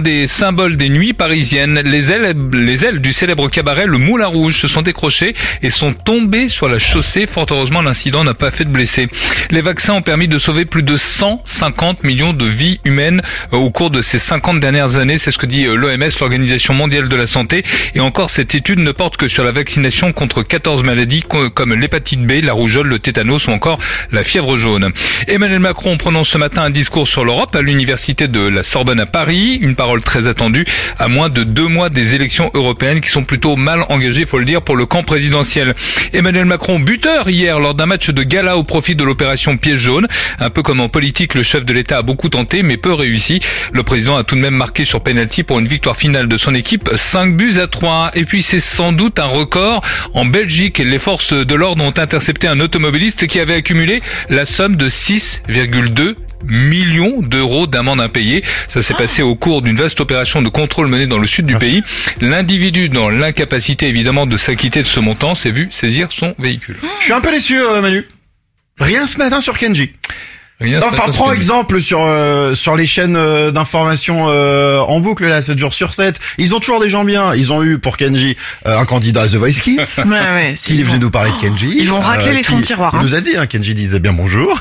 symbole des nuits parisiennes. Les ailes du célèbre cabaret Le Moulin Rouge se sont décrochées et sont tombées sur la chaussée. Fort heureusement, l'incident n'a pas fait de blessés. Les vaccins ont permis de sauver plus de 150 millions de vies humaines au cours de ces 50 dernières années. C'est ce que dit l'OMS, l'Organisation mondiale de la santé. Et encore, cette étude ne porte que sur la vaccination contre 14 maladies comme l'hépatite B, la rougeole, le tétanos ou encore la fièvre jaune. Emmanuel Macron prononce ce matin un discours sur l'Europe à l'université de la Sorbonne à Paris. Une parole très attendue à moins de 2 mois des élections européennes qui sont plutôt mal engagées, faut le dire, pour le camp présidentiel. Emmanuel Macron, buteur hier lors d'un match de gala au profit de l'opération Piège jaune. Un peu comme en politique, le chef de l'État a beaucoup tenté mais peu réussi. Le président a tout de même marqué sur penalty pour une victoire finale de son équipe, 5-3. Et puis c'est sans doute un record. En Belgique, les forces de l'ordre ont intercepté un automobiliste qui avait accumulé la somme de 6,2 millions d'euros d'amende impayée. Ça s'est passé au cours d'une vaste opération de contrôle menée dans le sud du pays. L'individu, dans l'incapacité évidemment de s'acquitter de ce montant, s'est vu saisir son véhicule. Je suis un peu déçu, Manu. Rien ce matin sur Kenji. Enfin, prends exemple sur les chaînes d'information en boucle là, 7 jours sur 7. Ils ont toujours des gens bien. Ils ont eu pour Kenji un candidat à The Voice Kids qui est venu nous parler de Kenji. Ils vont racler les fonds de tiroir. Il nous a dit, Kenji disait bien bonjour.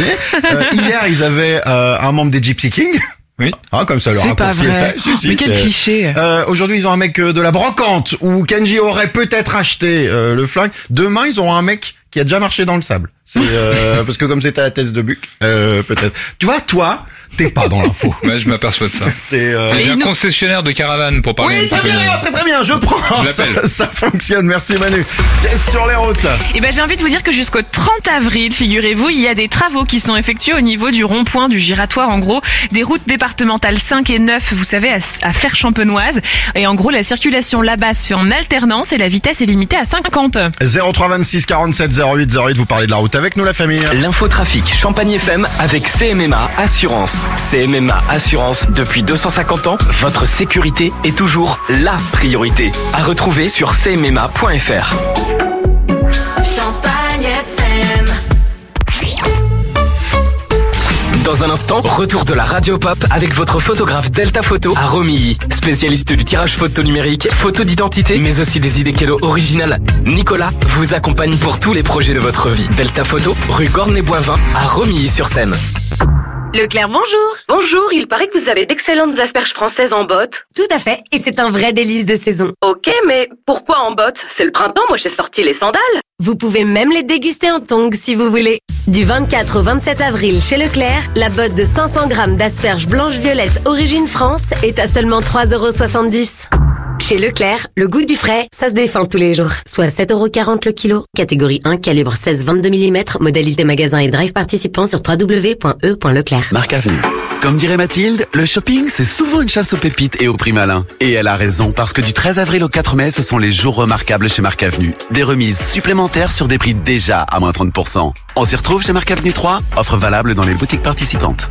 Hier, ils avaient un membre des Gypsy Kings. Oui. Comme ça, le raccourci est fait. Mais quel cliché. Aujourd'hui, ils ont un mec de la brocante où Kenji aurait peut-être acheté le flingue. Demain, ils auront un mec qui a déjà marché dans le sable. C'est parce que comme c'était la thèse de Buc, peut-être. Tu vois, toi, t'es pas dans l'info. Ouais, je m'aperçois de ça. J'ai un concessionnaire de caravane pour parler. Oui, très bien, je prends. Je l'appelle. Ça fonctionne, merci Manu. Sur les routes. Et j'ai envie de vous dire que jusqu'au 30 avril, figurez-vous, il y a des travaux qui sont effectués au niveau du rond-point du giratoire, en gros, des routes départementales 5 et 9, vous savez, à Fère-Champenoise. Et en gros, la circulation là-bas se fait en alternance et la vitesse est limitée à 50. 03 26 47 08 08, vous parlez de la route avec nous, la famille. L'infotrafic Champagne FM avec CMMA Assurance. CMMA Assurance, depuis 250 ans, votre sécurité est toujours la priorité. À retrouver sur cmma.fr. Champagne FM. Dans un instant, retour de la Radio Pop avec votre photographe Delta Photo à Romilly. Spécialiste du tirage photo numérique, photo d'identité, mais aussi des idées cadeaux originales. Nicolas vous accompagne pour tous les projets de votre vie. Delta Photo, rue Cornet-Boivin à Romilly-sur-Seine. Leclerc, bonjour. Bonjour, il paraît que vous avez d'excellentes asperges françaises en bottes. Tout à fait, et c'est un vrai délice de saison. Ok, mais pourquoi en bottes? C'est le printemps, moi j'ai sorti les sandales. Vous pouvez même les déguster en tongs si vous voulez. Du 24 au 27 avril chez Leclerc, la botte de 500 grammes d'asperges blanches-violettes origine France est à seulement 3,70 €. Chez Leclerc, le goût du frais, ça se défend tous les jours. Soit 7,40 € le kilo. Catégorie 1, calibre 16-22 mm. Modalité magasin et drive participant sur www.e.leclerc. Marc Avenue. Comme dirait Mathilde, le shopping, c'est souvent une chasse aux pépites et aux prix malins. Et elle a raison, parce que du 13 avril au 4 mai, ce sont les jours remarquables chez Marc Avenue. Des remises supplémentaires sur des prix déjà à moins 30%. On s'y retrouve chez Marc Avenue 3, offre valable dans les boutiques participantes.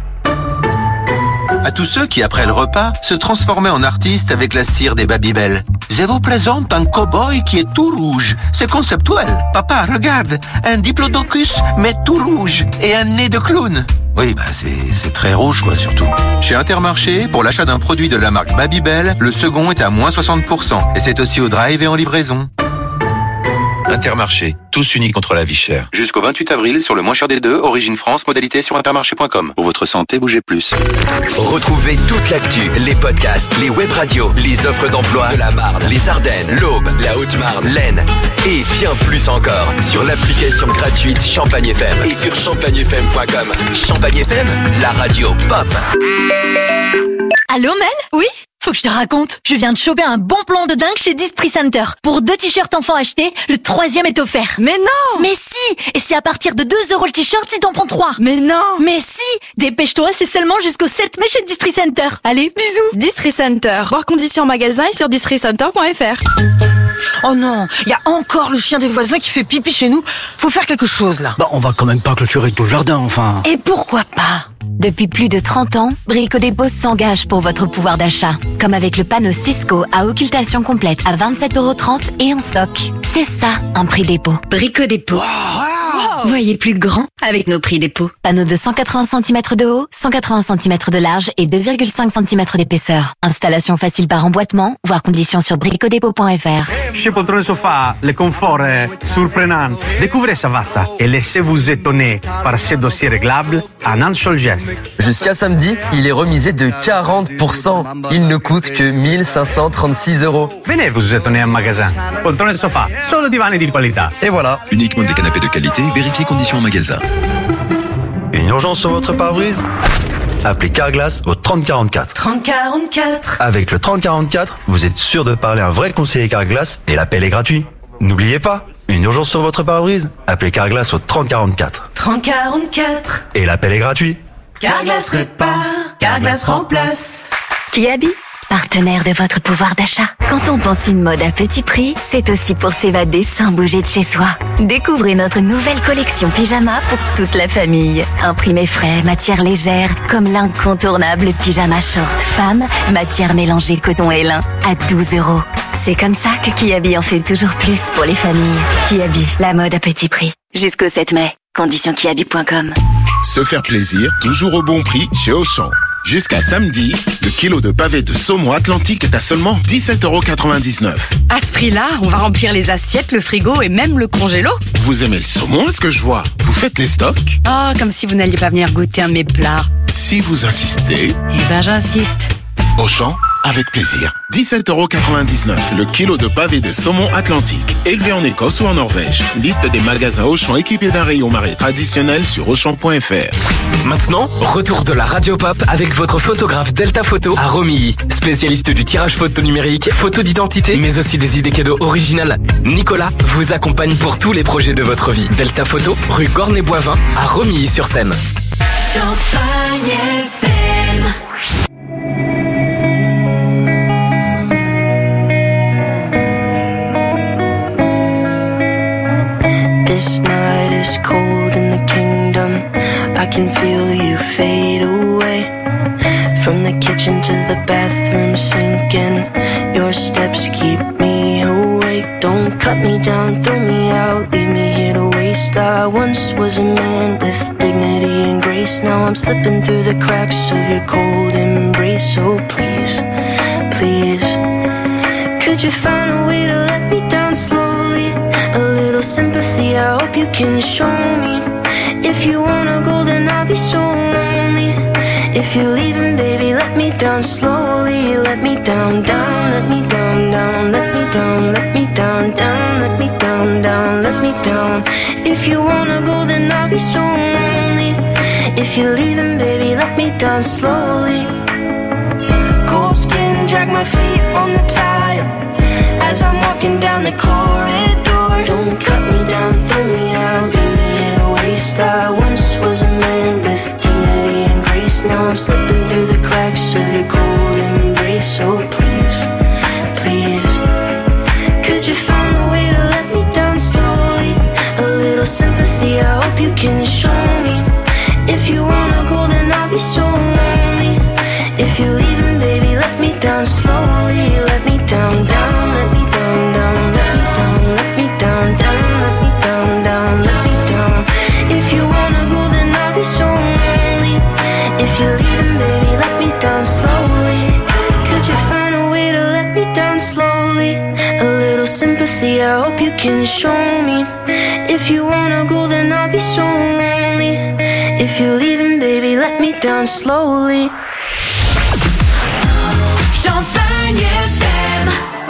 À tous ceux qui, après le repas, se transformaient en artistes avec la cire des Babybel. Je vous présente un cow-boy qui est tout rouge. C'est conceptuel. Papa, regarde, un diplodocus, mais tout rouge, et un nez de clown. Oui, c'est très rouge, quoi, surtout. Chez Intermarché, pour l'achat d'un produit de la marque Babybel, le second est à moins 60%. Et c'est aussi au drive et en livraison. Intermarché, tous unis contre la vie chère. Jusqu'au 28 avril sur le moins cher des deux, Origine France, modalité sur intermarché.com. Pour votre santé, bougez plus. Retrouvez toute l'actu, les podcasts, les web radios, les offres d'emploi de la Marne, les Ardennes, l'Aube, la Haute-Marne, l'Aisne et bien plus encore sur l'application gratuite Champagne FM et sur champagnefm.com. Champagne FM, la radio pop. Allô Mel? Oui? Faut que je te raconte. Je viens de choper un bon plan de dingue chez Distri Center. Pour 2 t-shirts enfants achetés, le 3e est offert. Mais non! Mais si! Et c'est à partir de 2 € le t-shirt si t'en prends 3. Mais non! Mais si! Dépêche-toi, c'est seulement jusqu'au 7 mai chez Distri Center. Allez, bisous! Distri Center. Voir conditions en magasin et sur districenter.fr. Oh non, il y a encore le chien des voisins qui fait pipi chez nous. Faut faire quelque chose là. On va quand même pas clôturer tout le jardin, enfin. Et pourquoi pas? Depuis plus de 30 ans, Brico Dépôt s'engage pour votre pouvoir d'achat. Comme avec le panneau Cisco à occultation complète à 27,30 € et en stock. C'est ça, un prix dépôt. Brico Dépôt. Wow. Voyez plus grand avec nos prix dépôt. Panneaux de 180 cm de haut, 180 cm de large et 2,5 cm d'épaisseur. Installation facile par emboîtement, voir conditions sur bricodépôt.fr. Chez Poltrone Sofa, le confort est surprenant. Découvrez Savazza et laissez-vous étonner par ces dossiers réglables en un seul geste. Jusqu'à samedi, il est remisé de 40%. Il ne coûte que 1536 €. Venez vous étonner en magasin. Poltrone Sofa, solo divani di qualità. Et voilà. Uniquement des canapés de qualité, vérifiez conditions en magasin. Une urgence sur votre pare-brise? Appelez Carglass au 3044. 3044. Avec le 3044, vous êtes sûr de parler à un vrai conseiller Carglass et l'appel est gratuit. N'oubliez pas, une urgence sur votre pare-brise? Appelez Carglass au 3044. 3044. Et l'appel est gratuit. Carglass répare, Carglass remplace. Kiabi, partenaire de votre pouvoir d'achat. Quand on pense une mode à petit prix, c'est aussi pour s'évader sans bouger de chez soi. Découvrez notre nouvelle collection pyjama pour toute la famille. Imprimé frais, matière légère, comme l'incontournable pyjama short femme, matière mélangée coton et lin, à 12 €. C'est comme ça que Kiabi en fait toujours plus pour les familles. Kiabi, la mode à petit prix. Jusqu'au 7 mai. Conditions kiabi.com. Se faire plaisir, toujours au bon prix chez Auchan. Jusqu'à samedi, le kilo de pavé de saumon Atlantique est à seulement 17,99 €. À ce prix-là, on va remplir les assiettes, le frigo et même le congélo. Vous aimez le saumon, est-ce que je vois? Vous faites les stocks? Oh, comme si vous n'alliez pas venir goûter un de mes plats. Si vous insistez... Eh ben, j'insiste. Auchan, avec plaisir. 17,99 € le kilo de pavé de saumon Atlantique, élevé en Écosse ou en Norvège. Liste des magasins Auchan équipés d'un rayon marée traditionnel sur Auchan.fr. Maintenant, retour de la Radio Pop avec votre photographe Delta Photo à Romilly. Spécialiste du tirage photo numérique, photo d'identité, mais aussi des idées cadeaux originales. Nicolas vous accompagne pour tous les projets de votre vie. Delta Photo, rue Cornet-Boivin à Romilly-sur-Seine. Champagne FM. This night is cold in the kingdom. I can feel you fade away. From the kitchen to the bathroom sinking. Your steps keep me awake. Don't cut me down, throw me out, leave me here to waste. I once was a man with dignity and grace. Now I'm slipping through the cracks of your cold embrace. So please, please, could you find a way to let me down slowly? A little sympathy, I hope you can show me. If you wanna go, then I'll be so lonely. If you're leaving, baby, let me down slowly. Let me down, down, let me down, down, let me down, let me down, down, let me down, down, let me down. If you wanna go, then I'll be so lonely. If you're leaving, baby, let me down slowly. Cold skin, drag my feet on the tile as I'm walking down the corridor. Don't cut me down, throw me out, leave me here to waste. I once was a man with dignity and grace. Now I'm slipping through the cracks of your cold embrace. So please, please, could you find a way to let me down slowly? A little sympathy, I hope you can show me. If you wanna go, then I'll be so lonely. If you're leaving, baby, let me down slowly. Let me down, down, let me down, down, let me down, let me down, down, let me down, down, let me down. If you wanna go, then I'll be so lonely. If you're leaving, baby, let me down slowly. Could you find a way to let me down slowly? A little sympathy, I hope you can show me. If you wanna go, then I'll be so lonely. If you're leaving, baby, let me down slowly. Champagne FM.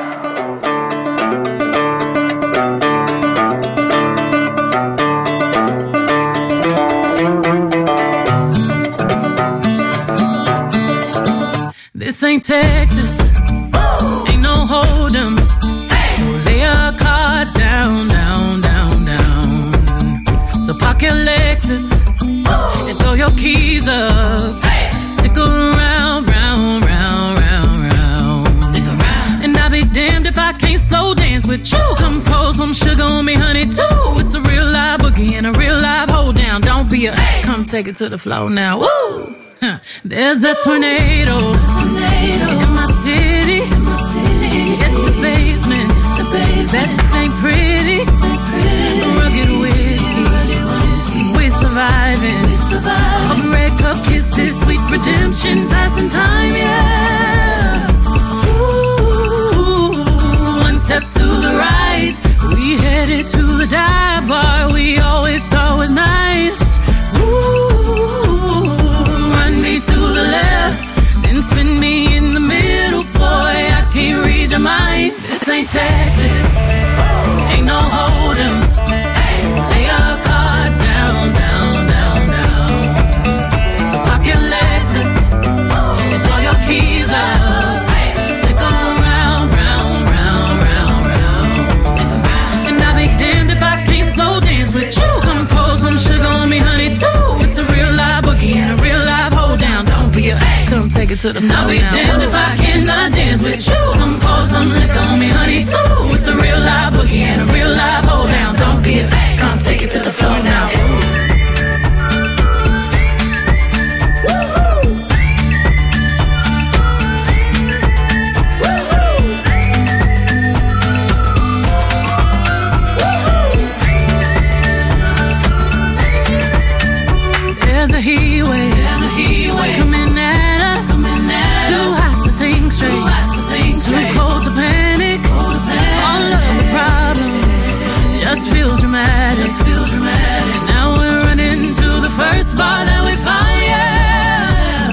This ain't Texas, ain't no hold'em. So lay your cards down, down, down, down. So park your Lexus and throw your keys up. Stick around, round, round, round, round. Stick around. And I'll be damned if I can't slow dance with you. Come pour some sugar on me, honey, too. It's a real live boogie and a real live hold down. Don't be a, come take it to the floor now. Woo! There's a tornado in my city. At the basement. That ain't pretty. Rugged whiskey redemption, passing time, yeah. Ooh, one step to the right, we headed to the dive bar we always thought was nice. Ooh, run me to the left, then spin me in the middle, boy, I can't read your mind. This ain't Texas, ain't no hold'em. Lay our cards down, down, down, down. So park your Lexus, throw your keys out. Stick around, round, round, round, round. And I'll be damned if I can't slow dance with you. Come pour some sugar on me, honey, too. It's a real live boogie and a real live hold down. Don't be a come take it to the floor. I'll be damned if I cannot dance with you. Come pour some liquor on me, honey, too. It's a real live boogie and a real live hold down. Don't be a come take it to the floor now. There's a heat wave coming at us. Too hot to think straight, too cold to panic. All of the problems just feel dramatic. Now we're running to the first bar that we find, yeah.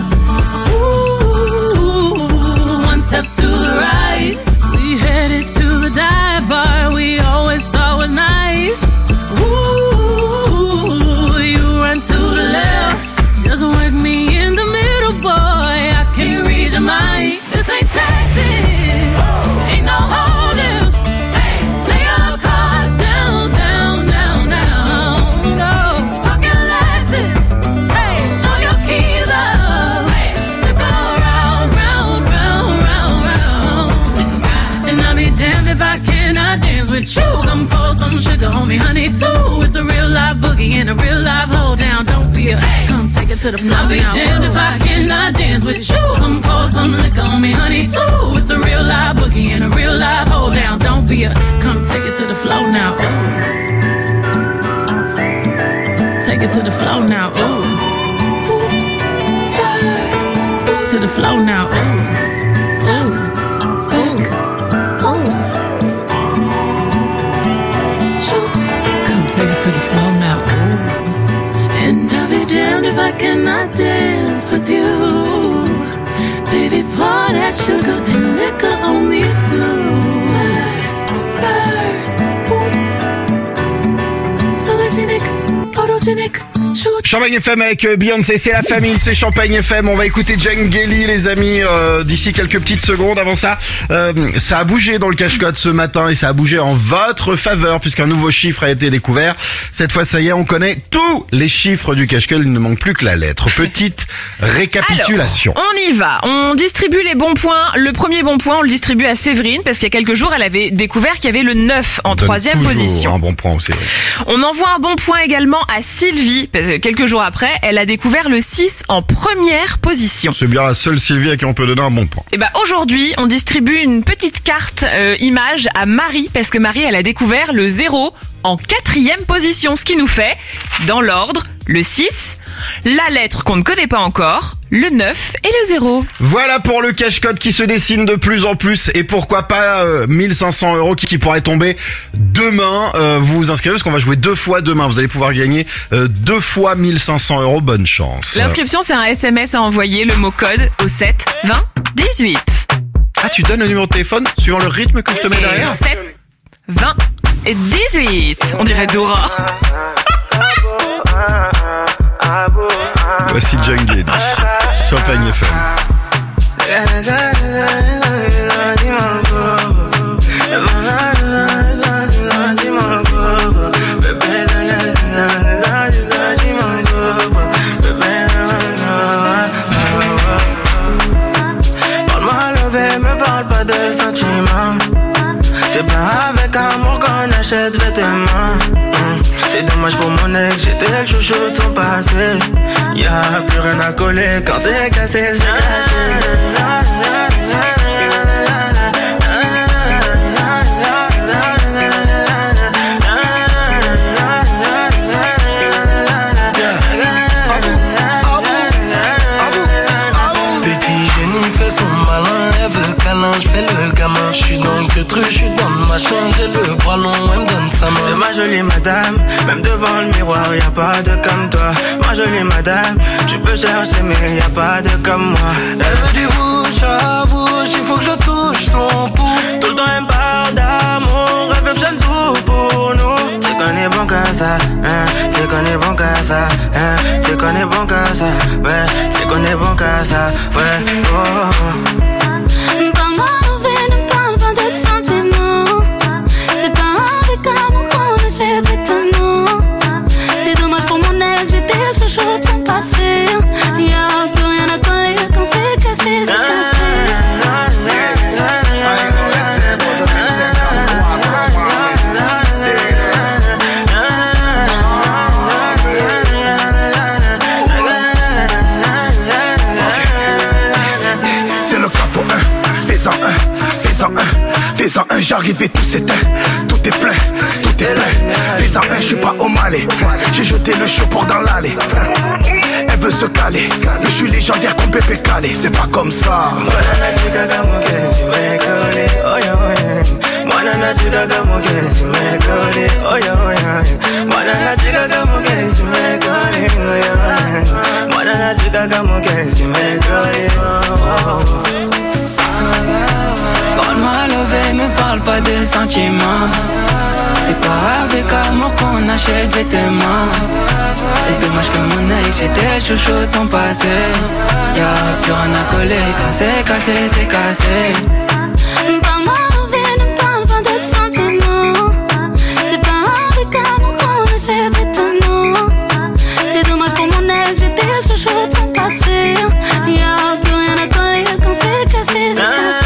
Ooh, one step to the right, we headed to the dive bar we always thought was nice. Ooh, you run to the left, just work me in the middle, boy, I can't read your mind. This ain't Texas, ain't no hold'em. Lay our cards down, down, down, down. No, pocket Lexus, throw your keys up. Stick around, round, round, round, round. And I'll be damned if I cannot dance with you. Come pour some sugar on me, honey, too. It's a real live boogie and a real live hold down. Don't be a come take it to the floor. I'll be damned if I cannot dance with you. Come pour some liquor on me, honey, too. It's a real live boogie and a real live hold down. Don't be a come take it to the floor now. Ooh. Take it to the floor now. Ooh. Oops, Spurs. To the floor now. Ooh. Top, back, pose. Shoot. Come take it to the floor now. Ooh. And I'll be damned if I cannot dance with you. Baby, pour that sugar and liquor on me too. Spurs, boots, sologenic, photogenic. Champagne FM avec Beyoncé, c'est la famille, c'est Champagne FM. On va écouter Djangeli, les amis, d'ici quelques petites secondes. Avant ça, ça a bougé dans le cache-code ce matin et ça a bougé en votre faveur puisqu'un nouveau chiffre a été découvert. Cette fois, ça y est, on connaît tous les chiffres du cache-code. Il ne manque plus que la lettre. Petite récapitulation. Alors, on y va. On distribue les bons points. Le premier bon point, on le distribue à Séverine parce qu'il y a quelques jours, elle avait découvert qu'il y avait le 9 en troisième position. Un bon point aussi. Oui. On envoie un bon point également à Sylvie parce que quelques jours après, elle a découvert le 6 en première position. C'est bien la seule Sylvie à qui on peut donner un bon point. Et aujourd'hui, on distribue une petite carte image à Marie parce que Marie, elle a découvert le 0 en quatrième position, ce qui nous fait, dans l'ordre, le 6, la lettre qu'on ne connaît pas encore, le 9 et le 0. Voilà pour le cache-code qui se dessine de plus en plus et pourquoi pas 1500 € qui pourraient tomber demain. Vous vous inscrivez parce qu'on va jouer 2 fois demain. Vous allez pouvoir gagner 2 fois 1500 €. Bonne chance. L'inscription, c'est un SMS à envoyer, le mot code au 7 20 18. Ah, tu donnes le numéro de téléphone suivant le rythme que je te mets derrière? 7 20 et 18. On dirait Dora. Voici Djangeli, Champagne FM. Parle-moi levé, me parle pas de sentiments. C'est pas avec amour qu'on achète vêtements. C'est dommage pour mon ex, j'étais le chouchou de son passé. Y'a plus rien à coller quand c'est cassé, c'est cassé. câlin, je fais le gamin. Je suis dans le queutru, je suis dans le machin. J'ai le bras long, elle me donne sa main. C'est ma jolie madame, même devant le miroir, y'a pas de comme toi. Ma jolie madame, tu peux chercher mais y'a pas de comme moi. Elle veut du bouche à bouche, il faut que je touche son pouls. Tout le temps elle me parle d'amour, elle veut que j'aime tout pour nous. Tu connais bon qu'à ça, hein, tu connais bon qu'à ça, hein, tu connais bon qu'à ça, ouais, tu connais bon qu'à ça, ouais, oh. Parle-moi envers, ne parle pas de sentiments. C'est pas avec amour qu'on achète vêtements. C'est dommage pour mon ex, j'étais le chouchou de son passé. Y'a plus rien à coller quand c'est cassé, c'est cassé. Fais-en un, j'arrive et tout s'éteint. Tout est plein, tout est plein. Fais-en un, je suis pas au Malais. J'ai jeté le chaud dans l'allée. Elle veut se caler, mais je suis légendaire comme Pépé Calé. C'est pas comme ça. Parle-moi levé, me parle pas de sentiments. C'est pas avec amour qu'on achète vêtements. C'est dommage que mon ex, j'étais chouchou de son passé. Y'a plus rien à coller, quand c'est cassé, c'est cassé. Parle-moi envers, ne parle pas de sentiments. C'est pas avec amour qu'on achète vêtements. C'est dommage pour mon ex, j'étais le chouchou de son passé. Y'a plus rien à coller, quand c'est cassé, c'est cassé.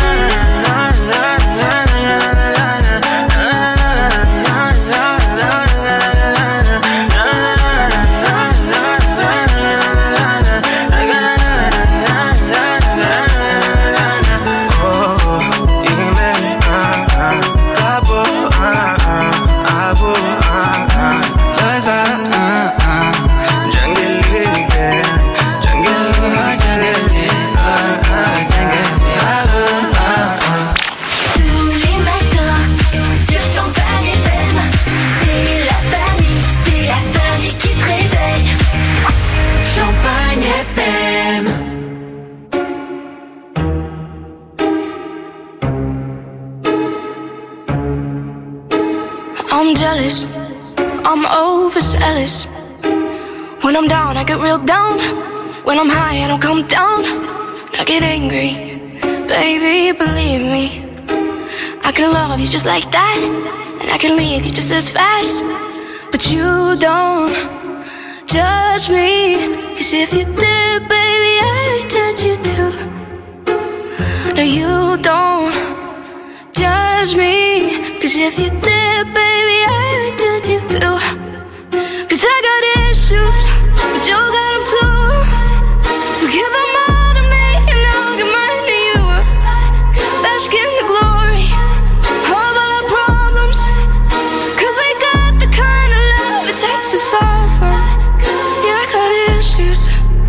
I'm jealous, I'm overzealous. When I'm down, I get real down. When I'm high, I don't come down. I get angry, baby, believe me. I can love you just like that, and I can leave you just as fast. But you don't judge me, 'cause if you did, baby, I'd judge you too. No, you don't judge me, 'cause if you did, baby, I'd judge you too. 'Cause I got issues, but you got them too. So give them all to me, and I'll give mine to you. Bask in the glory of all our problems, 'cause we got the kind of love it takes to solve them. Yeah, I got issues,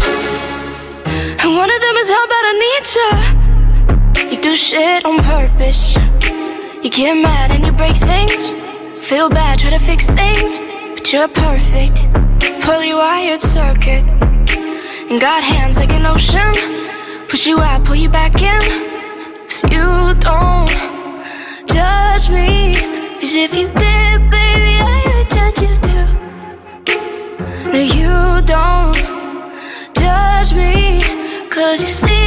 and one of them is how bad I need you. You do shit on purpose. You get mad and you break things. Feel bad, try to fix things. But you're perfect, poorly wired circuit. And got hands like an ocean. Push you out, pull you back in. 'Cause you don't judge me. 'Cause if you did, baby, I'd judge you too. No, you don't judge me. 'Cause you see